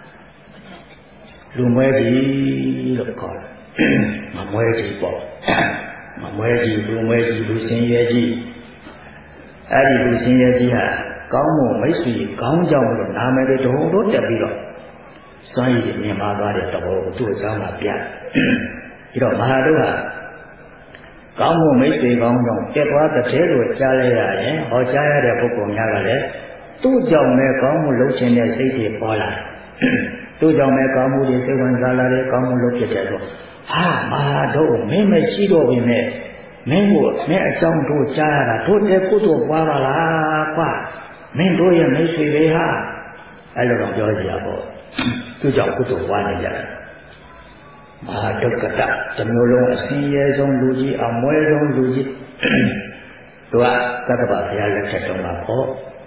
လူမွဲကြီးလို့ခေါ်တယ်မမွဲကြီးပေါ့မမွဲကြီးလူမွဲကြီးလူဆင်းရဲကြီးအဲ့ဒီလူဆင်းရဲကြီးဟာကောင်းမှုမိတ်ဆွေကောင်းကြောင်းလို့နာမည်တွေတုံးတော့တက်ပြီးတော့စွမ်းရည်မြင်မာသွားတဲ့သဘောကိုသူ့အကြောင်းကပြပြီးတော့မဟာတို့ဟာကောင်းမှုမိတ်ဆွေကောင်းကြောင်းတက်သွားတဲ့ထဲကိုကြားလိုက်ရတယ်ဟောကြားရတဲ့ပုဂ္ဂိုလ်များကလည်းသူ့ကြောင့်ပဲကောင်းမှုလုပ်ခြင်းတဲ့စိတ်တွေပေါ်လာသူ့ကြောင့်ပဲကောင်းမှုတွေစိတ်ဝင်စားလာတယ်ကောင်းမှုလုပ်ဖြစ်တဲ့ဆိုဟာမဟာတို့မင်းမရှိတော့ပြီမဲ့မင်းကိုမင်းအကြောင်းတို့ကြားရတာတို့တဲ့ကုသိုလ်ပွားပါလားကွာမင်းတို့ရဲ့မိတ်ဆွေတွေဟာအဲ့လိုတော့ပြောကြရပေါ့သူကြောင့်ကုသိုလ်ပွားနေကြတယ်မဟာဒုက္ခတတမျိုးလုံးအဆင်းရဲဆုံးလူကြီးအမွဲဆုံးလူကြီးသူကသတ္တဗဘုရားလက်ထက်တုန်းကပေါ့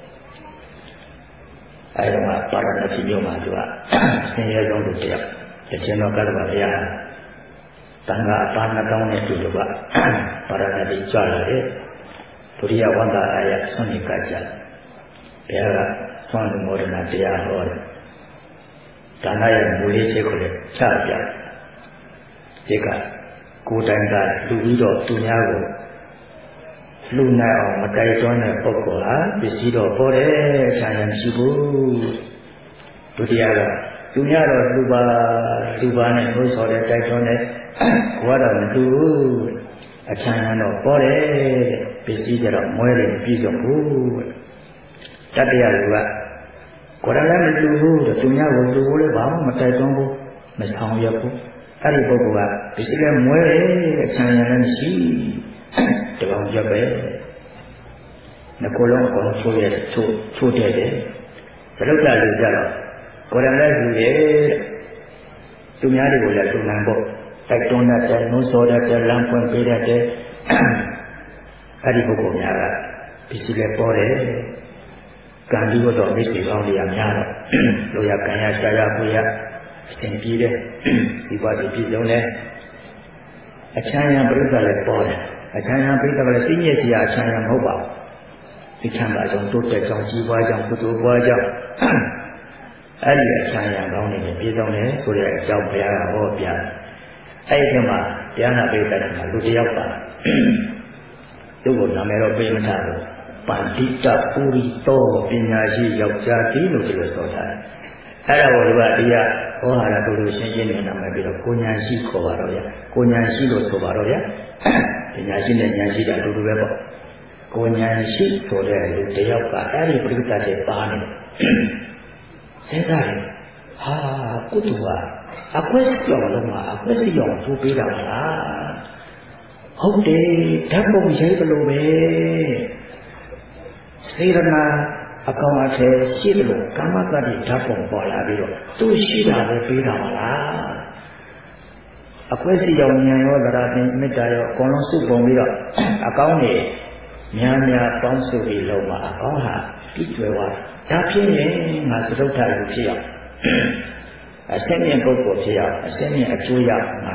အဲ့တော့ပါရဏသီမြို့မှာသူကဆင်းရဲဆုံးလူတယောက်တခြင်းတော့သတ္တဗဘုရားတန်ခါအပါ2000နဲ့တူတူကပါရဏသီကြွလာတယ်ဒုတိယဝန္တာအာယဆွမ်းနေကြကြဘုရားကဆွမ်းမောဒနာတရားဟောတယ်ဒါနရဲ့မူလေးချက်ကိုလည်းချပြဒီကကိုယ်တိုင်ကလူပြီးတော့သူများကိုလူနိုင်အောင်မတိုက်တွန်းတဲ့ပုဂ္ဂိုလ်ဟာပစ္စည်းတော့ပေါ်တယ်ဆံရမရှိဘူးဒုတိယကသူများတော့လူပါနဲ့ဘုဆော်တဲ့တိုက်တွန်းတဲ့ကိုကတော့မတူဘူးအချမ်းရတော့ပေါ်တယ်ပစ္စည်းကြတော့မွဲတယ်ပြည့်စုံဘူးတတိယလူကကိုယ်လည်းမတူဘူးသူများကိုသူကိုလည်းဘာမှမတိုက်တွန်းဘူးမဆောင်ရဘူးအဲ့ဒီပုဂ္ဂိုလ်ကပစ္စည်းလည်းမွဲတယ်အချမ်းရလည်းမရှိတကောင်ကြပဲငကိုလုံးအကောင်ချိုးရတယ်ချိုးတဲ့တယ်သလုတ်တလူကြတော့ကိုယ်လည်းလူရဲ့သူများတွေကိုလည်းသူနိုင်ဖို့တိုက်တွန်းတဲ့နှိုးဆော်တဲ့လမ်းဖွင့်ပေးတဲ့အဲ့ဒီပုဂ္ဂိုလ်များကပစ္စည်းလည်းပေါ်တယ်ကံပြီးတော့မိတ်ဆွေကောင်းတွေကများတော့လိုရကံရရှာရပူရအစဉ်ပြေးတဲ့စီပွားတွေပြည်လုံးတယ်အချမ်းရံပြိဿလည်းပေါ်တယ်အချမ်းရံပြိဿကလည်းစိတ်ညစ်စရာအချမ်းရံမဟုတ်ပါဘူးစိတ်ချမ်းသာကြောင့်တိုးတက်ကြောင့်ကြီးပွားကြောင့်ကုသိုလ်ပွားကြောင့်အဲ့ဒီအချမ်းရံကောင်းတွေပြည်စုံတယ်ဆိုတဲ့အကြောင်းဘုရားကဟောပြအဲ့ဒီမှာတရားနာပိဋကတ်မှာလူတယောက်ပါသူ့ကိုနာမည်တော့ပေးမထားဘူးပန္တိတပုရိသောပညာရှိယောက်ျားတည်းလို့ဒီလိုဆိုထားတယ်အဲ့ဒါကိုဒီကတရားဟောဟာရတို့လိုရှင်းရှင်းနေနာမည်ပြီးတော့ကိုညာရှိခေါ်ပါတော့ဗျာကိုညာရှိလို့ဆိုပါတော့ဗျာပညာရှိနဲ့ညာရှိတာအတူတူပဲပေါ့ကိုညာရှိဆိုတဲ့လူတယောက်ကအဲ့ဒီပိဋကတ်တွေပါနေစဉ်းစားတယ်ဟာကုသိုလ်ကအကွက်စီအောင်လုံးမှာအကွက်စီအောင်ထိုးပေးတာလားဟုတ်တယ်ဓာတ်ပုံရိုက်လို့ပဲစေရနာအကောင်အထည်ရှိတယ်လို့ကာမတ္တိဓာတ်ပုံပေါ်လာပြီးတော့သူရှိတာပဲပေးတာပါလားအကွက်စီအောင်ဉာဏ်ရောသရပင်မေတ္တာရောအကုန်လုံးစုပုံပြီးတော့အကောင်းနေများများပေါင်းစုပြီးလုံးမှာအကောင်းဟာပြည့်ွယ်သွားဒါဖြစ်ရင်ငါသရုပ်ထလူဖြစ်အောင်အစင်းမြင့်ပုဂ္ဂိုလ်ဖြစ်အောင်အစင်းမြင့်အကျိုးရမှာ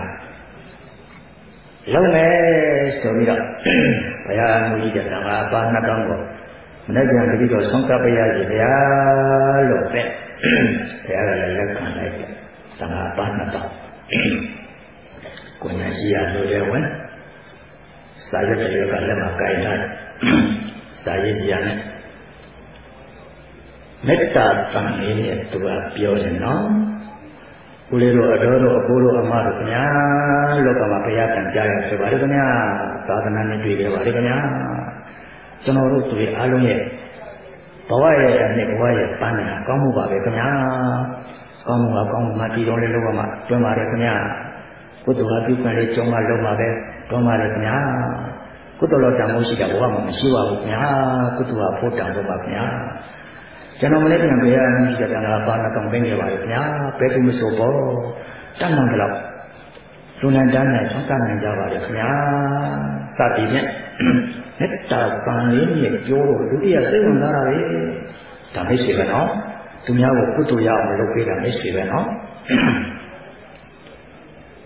လုံးမယ်ဆိုပြီးတော့ဘုရားမူကြီးတဲ့ငါပါ2000ကိုမနေ့ကတတိတော်ဆုံးကပ်ပရစီဘုရားလို့ပဲဘုရားကလည်းလက်ခံလိုက်တယ်သံဃာပါ2000ကိုညာရှိရလို့လည်းဝင်စာရွက်တွေကလည်းမကိုင်လာစာရေးစီရနဲ့မေတ္တာတန်လေးနဲ့သူကပြောတယ်နော်ဦးလေးတို့အတော်တို့အကိုတို့အမတို့ခင်ဗျာလောကမှာဘုရားတန်ကြားရဆိုပါလေခင်ဗျာသာသနာနဲ့တွေ့ကြပါလေခင်ဗျာကျွန်တော်တို့တွေအားလုံးရဲ့ဘဝရဲ့အနှစ်ဘဝရဲ့ပန်းနာကောင်းမှုပါပဲခင်ဗျာကောင်းမှုကကောင်းမှုမှတည်တော်လေးလောကမှာတွင်ပါတယ်ခင်ဗျာကုသိုလ်ဟာပြုခွင့်လေးကျုံးမှလုံးပါပဲတွင်ပါတယ်ခင်ဗျာကုသိုလ်တော်တန်ဖို့ရှိတာဘဝမှာမရှိပါဘူးခင်ဗျာကုသိုလ်ဟာဖို့တန်ဖို့ပါခင်ဗျာကျွန်တော်မလေးပြန်ပြရရင်ဒီကံကပါဏကောင်သိနေပါလေခင်ဗျာဘယ်သူမဆိုပေါ့တတ်မှန်ကြတော့လူနိုင်တန်းနဲ့ဆုံးကနိုင်ကြပါလေခင်ဗျာစသည်ဖြင့်မေတ္တာပန်လေးနဲ့ပြောလို့ဒုတိယစိတ်ဝင်စားတာလေဒါမိတ်ဆွေပဲနော်သူများကိုကုသိုလ်ရအောင်လုပ်ပေးတာမိတ်ဆွေပဲနော်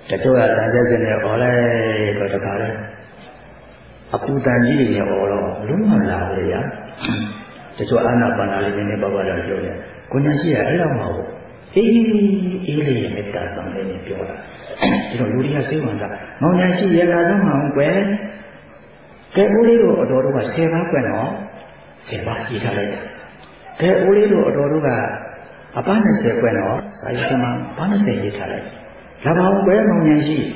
တချို့ကတန်တဲ့စနေအော်လိုက်တော့တခါလဲအပူတန်ကြီးတွေနဲ့အော်တော့လုံးဝလာလေရတချို့အာနာပါနာလေးနည်းနည်းပါးပါးတော့ပြောတယ်ကိုညာရှိရအဲ့လိုမဟုတ်အေးလေးမေတ္တာဆောင်လေးနဲ့ပြောတာဒီတော့လူတွေကစိတ်ဝင်စားမောင်ညာရှိရလာတော့မှအောင်ကွယ်ကဲဦးလေးတို့အတော်တို့က10ပါးကွယ်နော်10ပါးရေးထားလိုက်တာကဲဦးလေးတို့အတော်တို့ကအပန်း20ကွယ်နော်စာရေးသမားဘာ20ရေးထားလိုက်လာပါအောင်ကွယ်မောင်ညာရှိ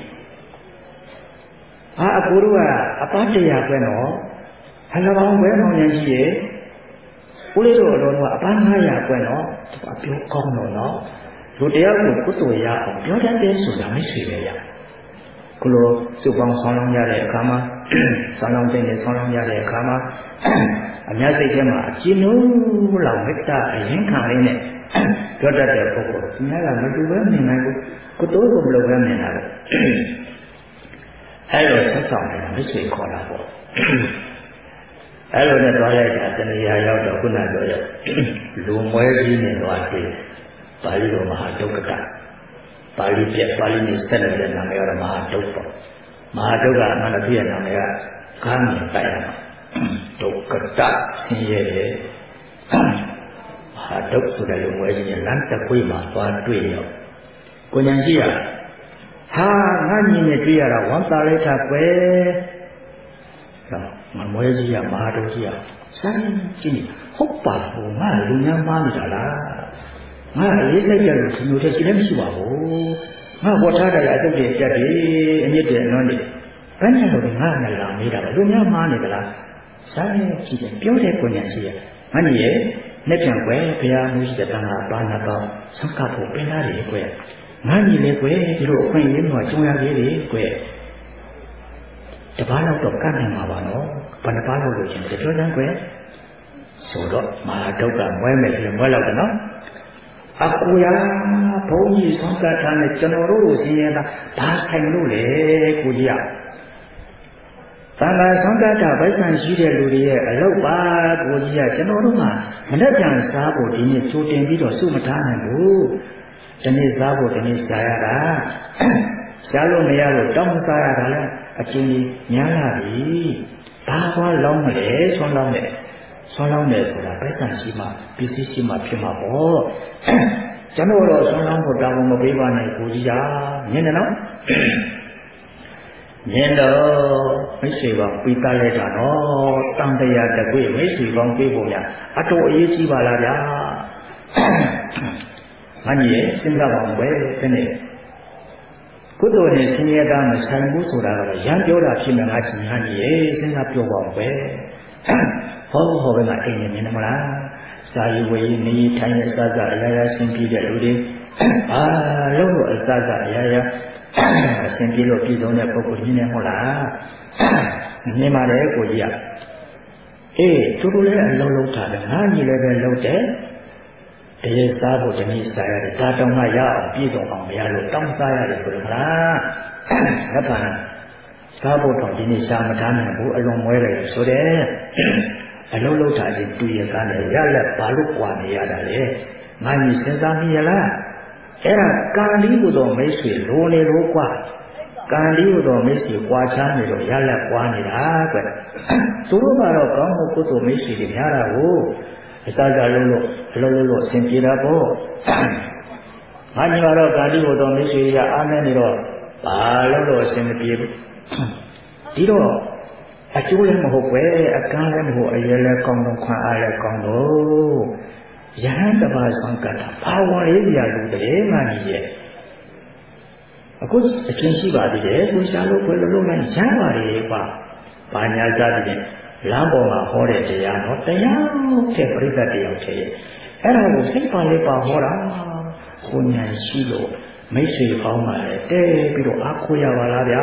အကူတို့ကအပန်း100ကွယ်နော်ဟလာပါအောင်ကွယ်မောင်ညာရှိရေဦးလေးတို့အတော်တို့ကအပန်း900ကွယ်နော်အပြောကောင်းတော့နော်လူတယောက်ကိုကုသိုလ်ရအောင်ပြောတတ်တဲ့ဆိုတာမရှိပဲရခုလိုစုပေါင်းဆောင်းလောင်းရတဲ့အခါမှာဆောင်းလောင်းတဲ့နဲ့ဆောင်းလောင်းရတဲ့အခါမှာအများစိတ်ထဲမှာအကျဉ်းလို့လောက်မေတ္တာအရင်ခံလေးနဲ့ပြောတတ်တဲ့ပုဂ္ဂိုလ်ဒီနေ့ကမတူပဲမြင်နိုင်ဘူးကိုတိုးကိုမလုပ်ပဲမြင်တာပဲအဲ့လိုဆက်ဆောင်နေတာမရှိခေါ်တာပေါ့အဲ့လိုနဲ့သွားလိုက်တာတဏှာရောက်တော့ခုနပြောရလူမွဲကြီးနဲ့သွားတွေ့ပါဠိတော်မဟာဒုက္ခတပါဠိပြပါဠိနဲ့ဆက်တဲ့နာမည်ကတော့မဟာဒုက္ခမဟာဒုက္ခအမှန်တရားနာမည်ကကာမင်တိုက်ရမှာဒုက္ခတဆင်းရဲတယ်မဟာဒုက္ခဆိုတဲ့လူမွဲကြီးနဲ့လမ်းတစ်ခွေးမှာသွားတွေ့ရောကိုညာရှိရဟာငါညီနဲ့တွေ့ရတာဝမ်းသာလိုက်တာကွယ်မမွဲကြီးရမဟာဒုက္ခကြီးရစမ်းကြည့်ဟုတ်ပါဘူးငါလူများမှားနေတာလားငါရေးလိုက်ကြလို့ဒီလိုတည်းကြည့်လည်းမရှိပါဘူးငါပေါ်ထားတဲ့အစုပ်တွေပြတ်တယ်အမြင့်တယ်အလွန်တယ်ဘယ်နဲ့လို့ငါနဲ့လာမေးတာလဲလူများမှားနေသလားစားရကြည့်တယ်ပြောတဲ့ကိုညာရှိရငါညီရဲ့လက်ပြန်ကွယ်ဘုရားမှုရှိတဲ့တန်ခါဘာနာကောင်းဆောက်ကဖို့ပင်လာတယ်ကွယ်ငါညီလေကွယ်ဒီလိုအခွင့်အရေးမျိုးကျုံရသေးတယ်ကွယ်တပားတော့ကတ်နိုင်မှာပါနော်ဘယ်နှပားလို့လို့ချင်းပြောတန်းကွယ်ဆိုတော့မဟာဒုက္ခမွဲမယ်ဆိုရင်မွဲတော့တယ်နော်အကူရဘုန်းကြီးသံဃာထားနဲ့ကျွန်တော်တို့ဆင်းရဲတာဘာဆိုင်လို့လဲကိုကြီးရသံဃာသံဃာထားဗိုက်ဆန်ရှိတဲ့လူတွေရဲ့အလုပ်ပါကိုကြီးရကျွန်တော်တို့မှမနေ့ပြန်စားဖို့ဒီနေ့ချိုးတင်ပြီးတော့စုမထားနိုင်ဘူးဒီနေ့စားဖို့ဒီနေ့စားရတာရှားလို့မရလို့တောင်းမစားရတာလဲအချင်းကြီးများလာပြီဘာကွာလောင်းမလဲဆွမ်းလောင်းတယ်ဆွမ်းလောင်းတယ်ဆိုတာဗိုက်ဆန်ရှိမှပစ္စည်းရှိမှဖြစ်မှာပေါ့ကျွန်တော်တော့ဆွမ်းလောင်းဖို့တောင်းမပေးပါနဲ့ကိုကြီးရာမြင်တယ်နော်မြင်တော့မိတ်ဆွေပေါင်းပြီးသားလိုက်တာနော်တန်တရားတကွေမိတ်ဆွေပေါင်းပြေးဖို့များအတော်အရေးကြီးပါလားဗျာမကြီးရဲ့စဉ်းစားပါဦးပဲဒီနေ့ကုသိုလ်နဲ့ဆင်းရဲတာမဆိုင်ဘူးဆိုတာကတော့ရမ်းပြောတာဖြစ်မယ်ငါကြီးဟာကြီးရဲ့စဉ်းစားပြောပါဦးပဲဟောပဲငါအိမ်နေမြင်တယ်မလားစာရေးဝေးနေထိုင်ရစစအရာရာဆင်းပြေတဲ့လူတွေလုံးလို့အစစအရာရာဆင်းပြေလို့ပြည်စုံတဲ့ပုဂ္ဂိုလ်ကြီးနေမဟုတ်လားမြင်ပါတယ်ကိုကြီးကအေးသူတို့လည်းအလုံးလုံးထားတယ်ငါညီလည်းပဲလုံးတယ်တရေစားဖို့ဒီနေ့စားရတယ်ဒါတောင်မှရအောင်ပြည်စုံအောင်မရလို့တောင်းစားရတယ်ဆိုတော့မလားလက်ပါစားဖို့တော့ဒီနေ့ရှာမထားနိုင်ဘူးအလွန်မွဲတယ်ဆိုတဲ့။အလုံးလုံးထားခြင်းတူရကားနဲ့ရလက်ဘာလို့ကြွာနေရတာလဲ။ငါကြီးစဉ်းစားမိရလား။အဲ့ဒါကံဒီဟူသောမိတ်ဆွေလိုနေလို့กว่าကံဒီဟူသောမိတ်ဆွေကြွာချမ်းနေလို့ရလက်ကြွာနေတာကွ။သူတို့ကတော့ကောင်းမှုကုသိုလ်မိတ်ဆွေတွေများတာကိုအစကလုံးလို့အလုံးလုံးလို့အစဉ်ပြေတာပေါ့။ငါကြီးကတော့ကံဒီဟူသောမိတ်ဆွေကအားနေတော့ဘာလို့အစဉ်မပြေဘူး။ဒီတော့အကျိုးလည်းမဟုတ်ပဲအကန့်လည်းမဟုတ်အရွယ်လည်းကောင်းတော့ခွန်အားလည်းကောင်းတော့ယဟန်တပါးဆောင်ကတာဘာဝင်ရေးရလို့တည်းမှကြီးရဲ့အခုအချင်းရှိပါသေးတယ်ကိုရှာလို့ဘယ်လိုလုပ်လိုက်ရပါလေကွာဘာညာစားတဲ့လမ်းပေါ်မှာဟောတဲ့တရားတော့တရားတဲ့ပြိဿတရားချေအဲ့ဒါကိုစိတ်ပါလေးပါဟောတာကိုညာရှိလို့မိတ်ဆွေကောင်းပါလေတဲပြီးတော့အားကိုးရပါလားဗျာ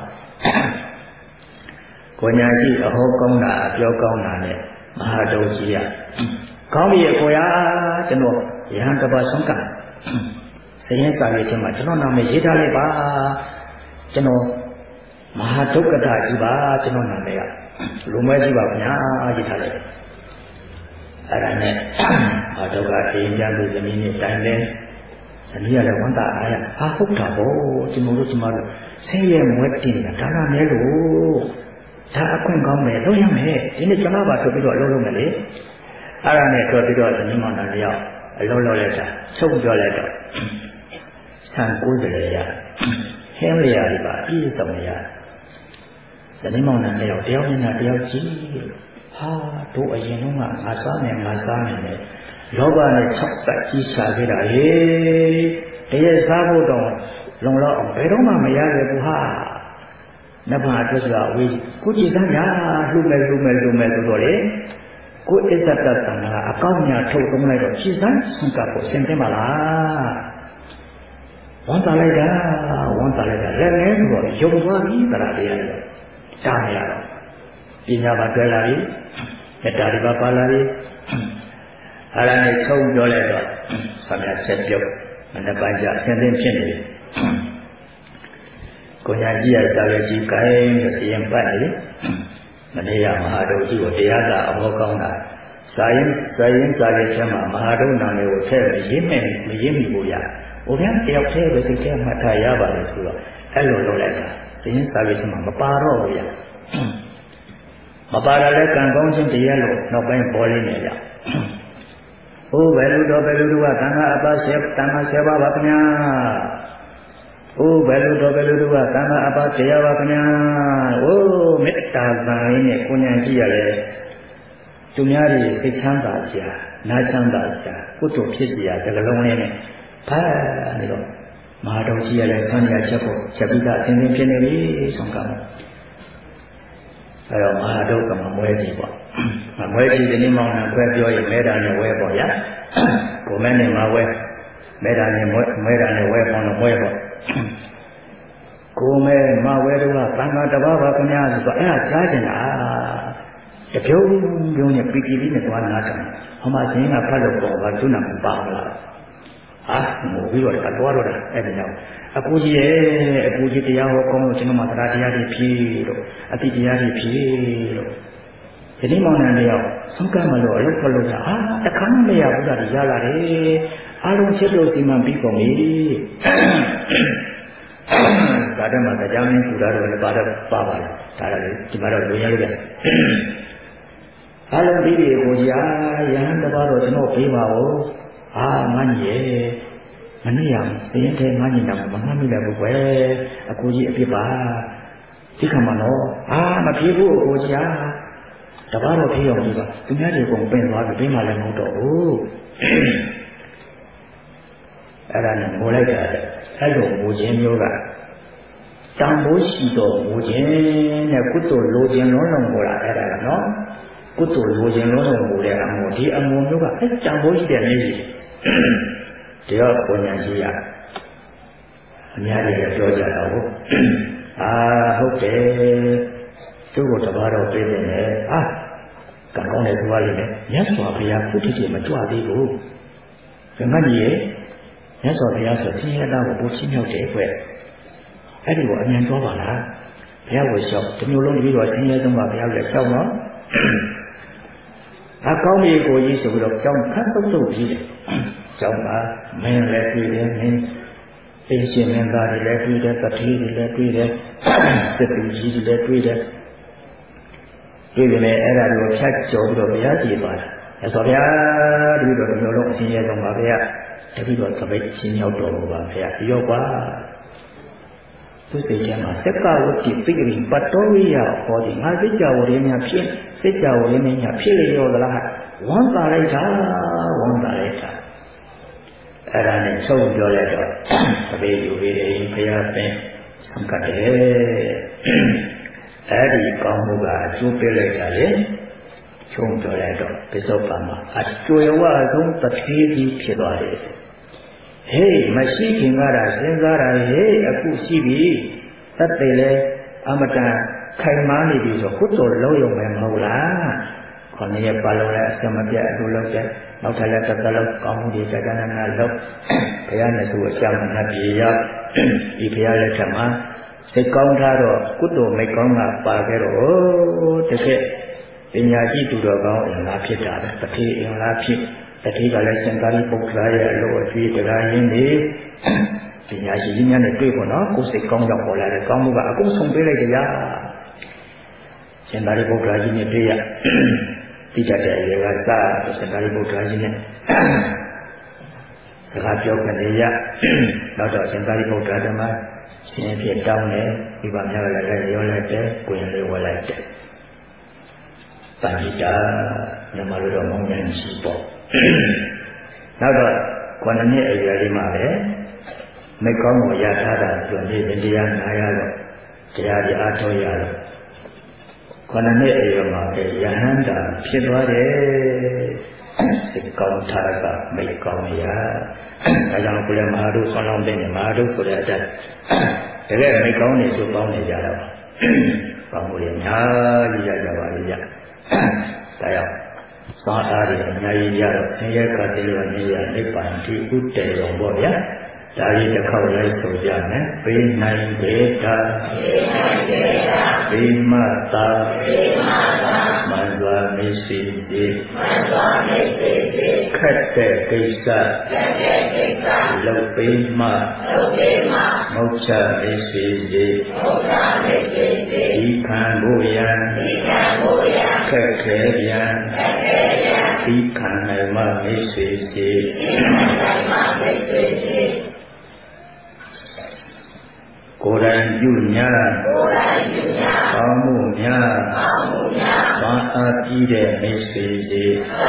ကိုညာရှိအဟောကောင်းတာအပြောကောင်းတာနဲ့မဟာဒုကြီးရကောင်းပြီကိုရကျွန်တော်ယဟန်တပါဆုံးကစရင်စာရေးချင်းမှာကျွန်တော်နာမည်ရေးထားလိုက်ပါကျွန်တော်မဟာဒုက္ခတာကြီးပါကျွန်တော်နာမည်ကလူမဲကြီးပါခင်ဗျာရေးထားလိုက်အဲ့ဒါနဲ့မဟာဒုက္ခအေးကြလို့ဇမင်းနဲ့တိုင်တယ်你也来问他哎呀，好大哦，怎么谁也没听的，他那没路，他困高没路也没，今天怎么把这边路没嘞？阿拉呢这边你忙哪里要，路来着，抽不来着，看故事来呀，很厉害的吧，一什么呀？你忙哪里要，雕人哪里要记？都而言弄啊，阿三年呢。老板呢，炒白鸡下去了，这些啥不懂，弄了白东嘛没呀个不哈，那怕就是啊，为估计咱家路没做嘞，估一直到咱啊，高年抽东来着，其实从家不现在嘛啦，往咋来的，来说有我比得了的呀，啥呀？人家把这来的，那家里把来的。阿拉呢抽咗嚟咗，上面set表，人哋辦家先天偏嚟，嗰陣時啊稍微之解就時間辦嚟，မနေ့ကမဟာဒုကြီးကိုတရားကအဟောကောင်းတာစာရင်းထဲမှာမဟာဒုနာမည်ကိုထည့်မရင်းမိဘူးဗျာ။ဟိုဗျာတယောက်တည်းပဲစိတ်ထဲမှတ်ထားရပါလေဆိုတော့အဲ့လိုလုပ်လိုက်တာစာရင်းစာရေးထဲမှာမပါတော့ဘူးဗျာ။မပါတာလည်းကံကောင်းခြင်းတရားလို့နောက်ပိုင်းပေါ်လေးနေကြ။ဘယ်လိုတော့ကသံဃာအပါတန်ခါ7ပါးပါခင်ဗျာဘယ်လိုတော့ကသံဃာအပါတရားပါခင်ဗျာမေတ္တာသံလေးနဲ့ကိုဉာဏ်ကြည့်ရတယ်သူများတွေစိတ်ချမ်းသာကြနားချမ်းသာကြကုသိုလ်ဖြစ်ကြစကလုံးလေးနဲ့ဖတ်နေတော့မဟာတော်ကြီးရတဲ့ဆံရချက်ကိုချက်ပြီးသားအစဉ်သင်ဖြစ်နေပြီဆုံးကံအဲ့တော့မဟာဒုက္ခမှာမွဲကြည့်ပေါ့မွဲကြည့်ဒီနေ့မောင်နှံခွဲပြောရင်မဲတာနဲ့ဝဲပေါ့ဗျာကိုမဲနဲ့မဝဲမဲတာနဲ့ဝဲပေါ့လို့မွဲပေါ့ကိုမဲမဝဲတော့သံဃာတစ်ပါးပါခင်ဗျာဆိုတော့အဲ့ဒါကြားချင်တာတပြုံးနဲ့ပီတိလေးနဲ့သွားနာတယ်ဟောမှရှင်ကဖတ်လို့ပေါ့ဘာသူနာမပါဘူးလားငိုပြီးတော့သွားတော့တာအဲ့ဒါကြောင့်အပူကြီးတရားဟောကောင်းလို့ကျွန်တော်မှတရားတွေဖြည့်လို့အတိတရားတွေဖြည့်လို့ဒီနေ့မောင်နှံတယောက်ဆုံးကမ်းမလို့အလုပ်လုပ်တာတခါမှမရဘူးတာရလာတယ်အားလုံးချက်လို့စီမံပြီးကုန်ပြီဒါတည်းမှာတရားမင်းပူတာတော့လည်းပါတော့ပါပါလားဒါလည်းဒီမှာတော့လူရလို့ပဲအားလုံးဒီကိုရဟန်းတစ်ပါးတော့ကျွန်တော်ပေးပါဦးငါညီရဲ့မနေ့ကစရင်ထဲငါညီတာမငါမိလည်းဘူးကွယ်အကိုကြီးအဖြစ်ပါဒီခါမှတော့မပြေဘူးအကိုကြီးတပါးတော့ပြေအောင်ပြီပါသူများတွေကုန်ပင်သွားပြီပြီးမှလည်းမဟုတ်တော့ဘူးအဲ့ဒါနဲ့ငိုလိုက်တာအဲ့လိုငိုခြင်းမျိုးကတန်ဖိုးရှိတော့ငိုခြင်းနဲ့ကုသိုလ်လိုခြင်းလုံးလုံးငိုတာအဲ့ဒါကနော်ကုသိုလ်လိုခြင်းလုံးလုံးငိုတဲ့အမှုဒီအမှုမျိုးကအဲ့တန်ဖိုးရှိတဲ့မျိုးကြီးတရားကိုဉာဏ်ရှိရအများကြီးပြောကြတာဟုတ်ဟုတ်တယ်သူ့ကိုတပါးတော့ပြေးနေတယ်ကံကောင်းတယ်ဆိုရလိမ့်မယ်မြတ်စွာဘုရားခုတည်းမကြွသေးဘူးဘယ်မှကြီးရဲ့မြတ်စွာဘုရားဆိုဆင်းရဲသားကိုဘုချင်းမြောက်တယ်ကွအဲ့ဒီကိုအမြန်သွားပါလားဘုရားကိုလျှောက်ဒီမျိုးလုံးပြီးတော့ဆင်းရဲဆုံးပါဘုရားလည်းလျှောက်တော့ကောင်းပြီကိုကြီးဆိုပြီးတော့ကြောင်းခတ်တုတ်ပြီးတယ်ကျောင်းမှာမင်းလည်းတွေ့တယ်မင်းအရှင်မင်းသားတွေလည်းတွေ့တယ်တတိတွေလည်းတွေ့တယ်စစ်သူကြီးတွေလည်းတွေ့တယ်တွေ့တယ်အဲ့ဒါကိုဖြတ်ကျော်ပြီးတော့ဘုရားရှိသွားတယ်ဆိုတော့ဘုရားတပည့်တော်မျိုးလုံးအရှင်ရဲ့ဆုံးပါဘုရားတပည့်တော်သပိတ်ရှင်ရောက်တော်မူပါဘုရားရောကွာသူစိတ်ထဲမှာစက္ကဝတ္တိပိရိပတ္တောဝိယဟောဒီငါစိတ်ကြဝရင်းများဖြစ်စိတ်ကြဝရင်းများဖြစ်လေရောသလားဝမ်းသာလိုက်တာအဲ့ဒါနဲ့ဆုံးပြောလိုက်တော့တပည့်ယူပြီးဘုရားသင်ဆုံးကတ်တယ်အဲ့ဒီကောင်းမှုကအကျိုးပေးလိုက်တာလေဆုံးပြောလိုက်တော့ပိဿပါမှာအကျိုးရဝဆုံးတထေးကြီးဖြစ်သွားတယ်ဟေးမရှိခင်ကတာစဉ်းစားတာဟေးအခုရှိပြီသတ်တယ်လေအမတန်ခိုင်မာနေပြီဆိုကုသိုလ်လုံးရုံပဲမဟုတ်လားခொနည်းပါလုံးလည်းအစမပြတ်အလိုလုပ်တယ်နောက်ထပ်လည်းတစ်သက်လုံးကောင်းမှုတွေစကားနာလုပ်ဘုရားနဲ့သူအကြောင်းနဲ့ပြေရဒီဘုရားလက်ထက်မှာစိတ်ကောင်းထားတော့ကုသိုလ်မိတ်ကောင်းကပါခဲ့တော့တကယ်ပညာရှိသူတော်ကောင်းအင်္ဂါဖြစ်တာပဲတတိအင်္ဂါဖြစ်တတိကလည်းရှင်သာရိပုတ္တရာရဲ့အလိုအကျွေးတရားရင်းတွေပညာရှိကြီးများနဲ့တွေ့ဖို့နော်ကိုယ်စိတ်ကောင်းကြောက်ပေါ်လာတဲ့ကောင်းမှုကအကုန်ဆုံးပေးလိုက်ကြရရှင်သာရိပုတ္တရာကြီးနဲ့တွေ့ရတိကျတဲ့အရေကစရှင်သာရိပုတ္တရာကြီးနဲ့စကားပြောခွင့်ရနောက်တော့ရှင်သာရိပုတ္တရာဓမ္မရှင်ဖြစ်တောင်းတယ်ဒီပါများလည်းရောလိုက်တယ်ကိုယ်လေးဝယ်လိုက်တယ်ပဏိတာညမလိုတော့မောင်းနေရှိပေါ့နောက်တော့ခုနှစ်နှစ်အရွယ်လေးမှာပဲမိကောင်းကိုရထားတာဆိုနေတရားနာရတော့တရားကြီးအားထုတ်ရတော့ခုနှစ်နှစ်အရွယ်မှာပဲယဟန္တာဖြစ်သွားတယ်စိတ်ကောင်းထားကမိကောင်းရဒါကြောင့်ကိုယ်လည်းမဟာတို့ဆွမ်းလောင်းတဲ့မဟာတို့ဆိုတဲ့အတိုင်းတကယ်မိကောင်းနေဆိုကောင်းနေကြတော့ကောင်းမှုတွေအများကြီးရကြပါလိမ့်ရဒါကြောင့်သာအားတွေအများကြီးရတော့ဆင်းရဲကတိရနေရနိဗ္ဗာန်ဒီဥတည်တော်ပေါ့ဗျာဒါကြီးတစ်ခေါက်လိုက်ဆိုကြမယ်ပိနိုင်ပေတာပိမတာမန္တဝမရှိစေခက်တဲ့ကိစ္စလုပ်ပိမမုတ်ချမရှိစေဒီခံဖို့ရန်ခက်ခဲပြန်ဒီခံနိုင်မှမရှိစေကိုယ်တိုင်ပြုညာကောင်းမှုများဘာအားကြီးတဲ့မိတ်ဆွေစီ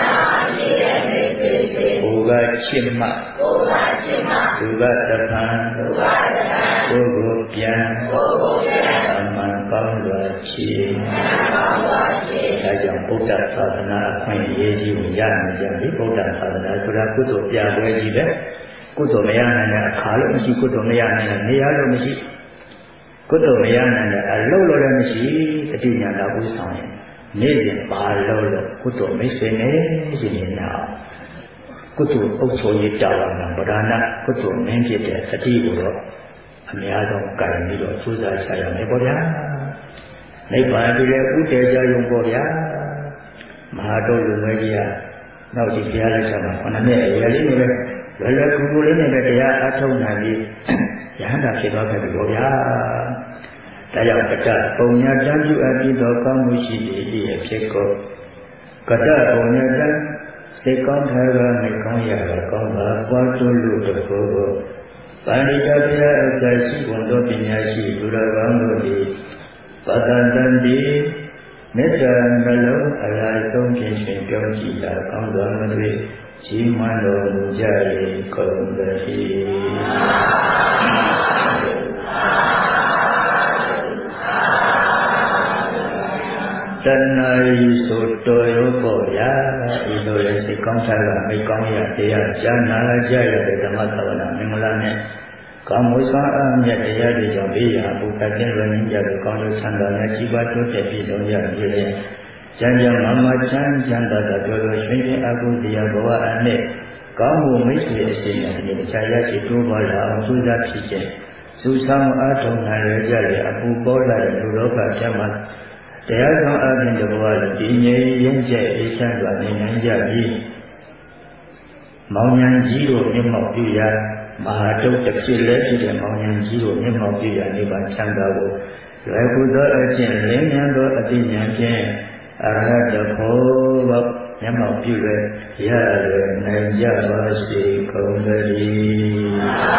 ကိုယ်ကချစ်မှသူကတပံကိုယ်ကိုပြန်အမှန်ကောင်းစွာချစ်ဒါကြောင့်ဗုဒ္ဓသာသနာအခွင့်အရေးကြီးကိုရနိုင်ကြပြီဗုဒ္ဓသာသနာဆိုတာကုသိုလ်ပြပွဲကြီးပဲကုသိုလ်မရနိုင်တဲ့အခါလို့မရှိကုသိုလ်မရနိုင်တဲ့နေရာလို့မရှိကုသိုလ်မရနိုင်တဲ့အလုပ်လို့လည်းမရှိတတိညာတာဥဆောင်ရင်နေ့စဉ်ပါလို့ကုသိုလ်မိတ်ဆွေနဲ့ရှင်နေတာကုသိုလ်အုပ်ချုပ်ရေးတာဝန်ကဗဒနာကုသိုလ်မင်းဖြစ်တဲ့တတိကိုတော့အများဆုံးကံပြီးတော့စူးစမ်းရှာရမယ်ပေါ့ဗျာနိဗ္ဗာန်တည်းဥတည်ကြရုံပေါ့ဗျာမဟာတို့လူငယ်ကြီးကနောက်ဒီဘုရားလက်ချက်မှာခဏနဲ့အရေးလေးနဲ့ပဲလွယ်ကူကူလေးနဲ့ပဲတရားအထုတ်နိုင်ပြီးယဟန္တာဖြစ်သွားခဲ့ပြီပေါ့ဗျာဒါကြောင့်ကတ္တပုံညာတန်ပြုအပ်ပြီးတော့ကောင်းမှုရှိသည်ဤအဖြစ်ကိုကတ္တပုံညာတန်စိတ်ကောင်းထားကမိကောင်းရတာကောင်းတာပွားတွလို့တခုကိုပါဠိတော်ဘုရားအစရှိဝန်တော်ပညာရှိသူတော်ကောင်းတို့သည်ပတ္တန်တန်ဒီမေတ္တာနှလုံးအလားဆုံးဖြင့်ရှင်ပြောကြည့်တာကောင်းစွာမသွေကြီးမွန်တော်မူကြ၏ကုန်သတည်းတဏှာဤဆိုတော်ရောပေါ့ဗျာဤလိုရဲ့စိတ်ကောင်းထားကမိကောင်းရတရားကြားနာကြရတဲ့ဓမ္မသဝနာမင်္ဂလာနဲ့ကောင်းမှုဆောင်အမြတ်တရားတွေကြောင့်ဘေးရာဘုရားကျင့်ဝတ်ကြတဲ့ကောင်းကျိုးဆန္ဒနဲ့ကြီးပွားတိုးတက်ပြီးတော့ရပြီလေကျမ်းကျမ်းမာမာချမ်းချမ်းသာသာပြောလို့ရှင်ရှင်အကုသရာဘဝအနဲ့ကောင်းမှုမိတ်ဆွေအရှင်နဲ့ဒီတရားရရှိတိုးပေါ်လာအောင်ကြိုးစားဖြစ်ခြင်းစုဆောင်အားထုတ်နိုင်ရကြတဲ့အပူပေါ်လာတဲ့လူလောကကျမ်းမှာတရားဆောင်အပြင်တဘဝတည်ငြိမ်ရင့်ကျက်အေးချမ်းစွာနေနိုင်ကြပြီမောင်ဉဏ်ကြီးတို့မြတ်မောက်ပြုရာမဟာတုတ်တစ်ဖြစ်လဲဖြစ်တဲ့မောင်ဉဏ်ကြီးတို့မြတ်မောက်ပြုရာနိဗ္ဗာန်ချမ်းသာကိုလွယ်ကူသောအကျင့်လင်းမြန်သောအသိဉာဏ်ဖြင့်အရဟတဖို့မျက်မှောက်ပြုရရနိုင်ကြပါစေကုန်သတည်း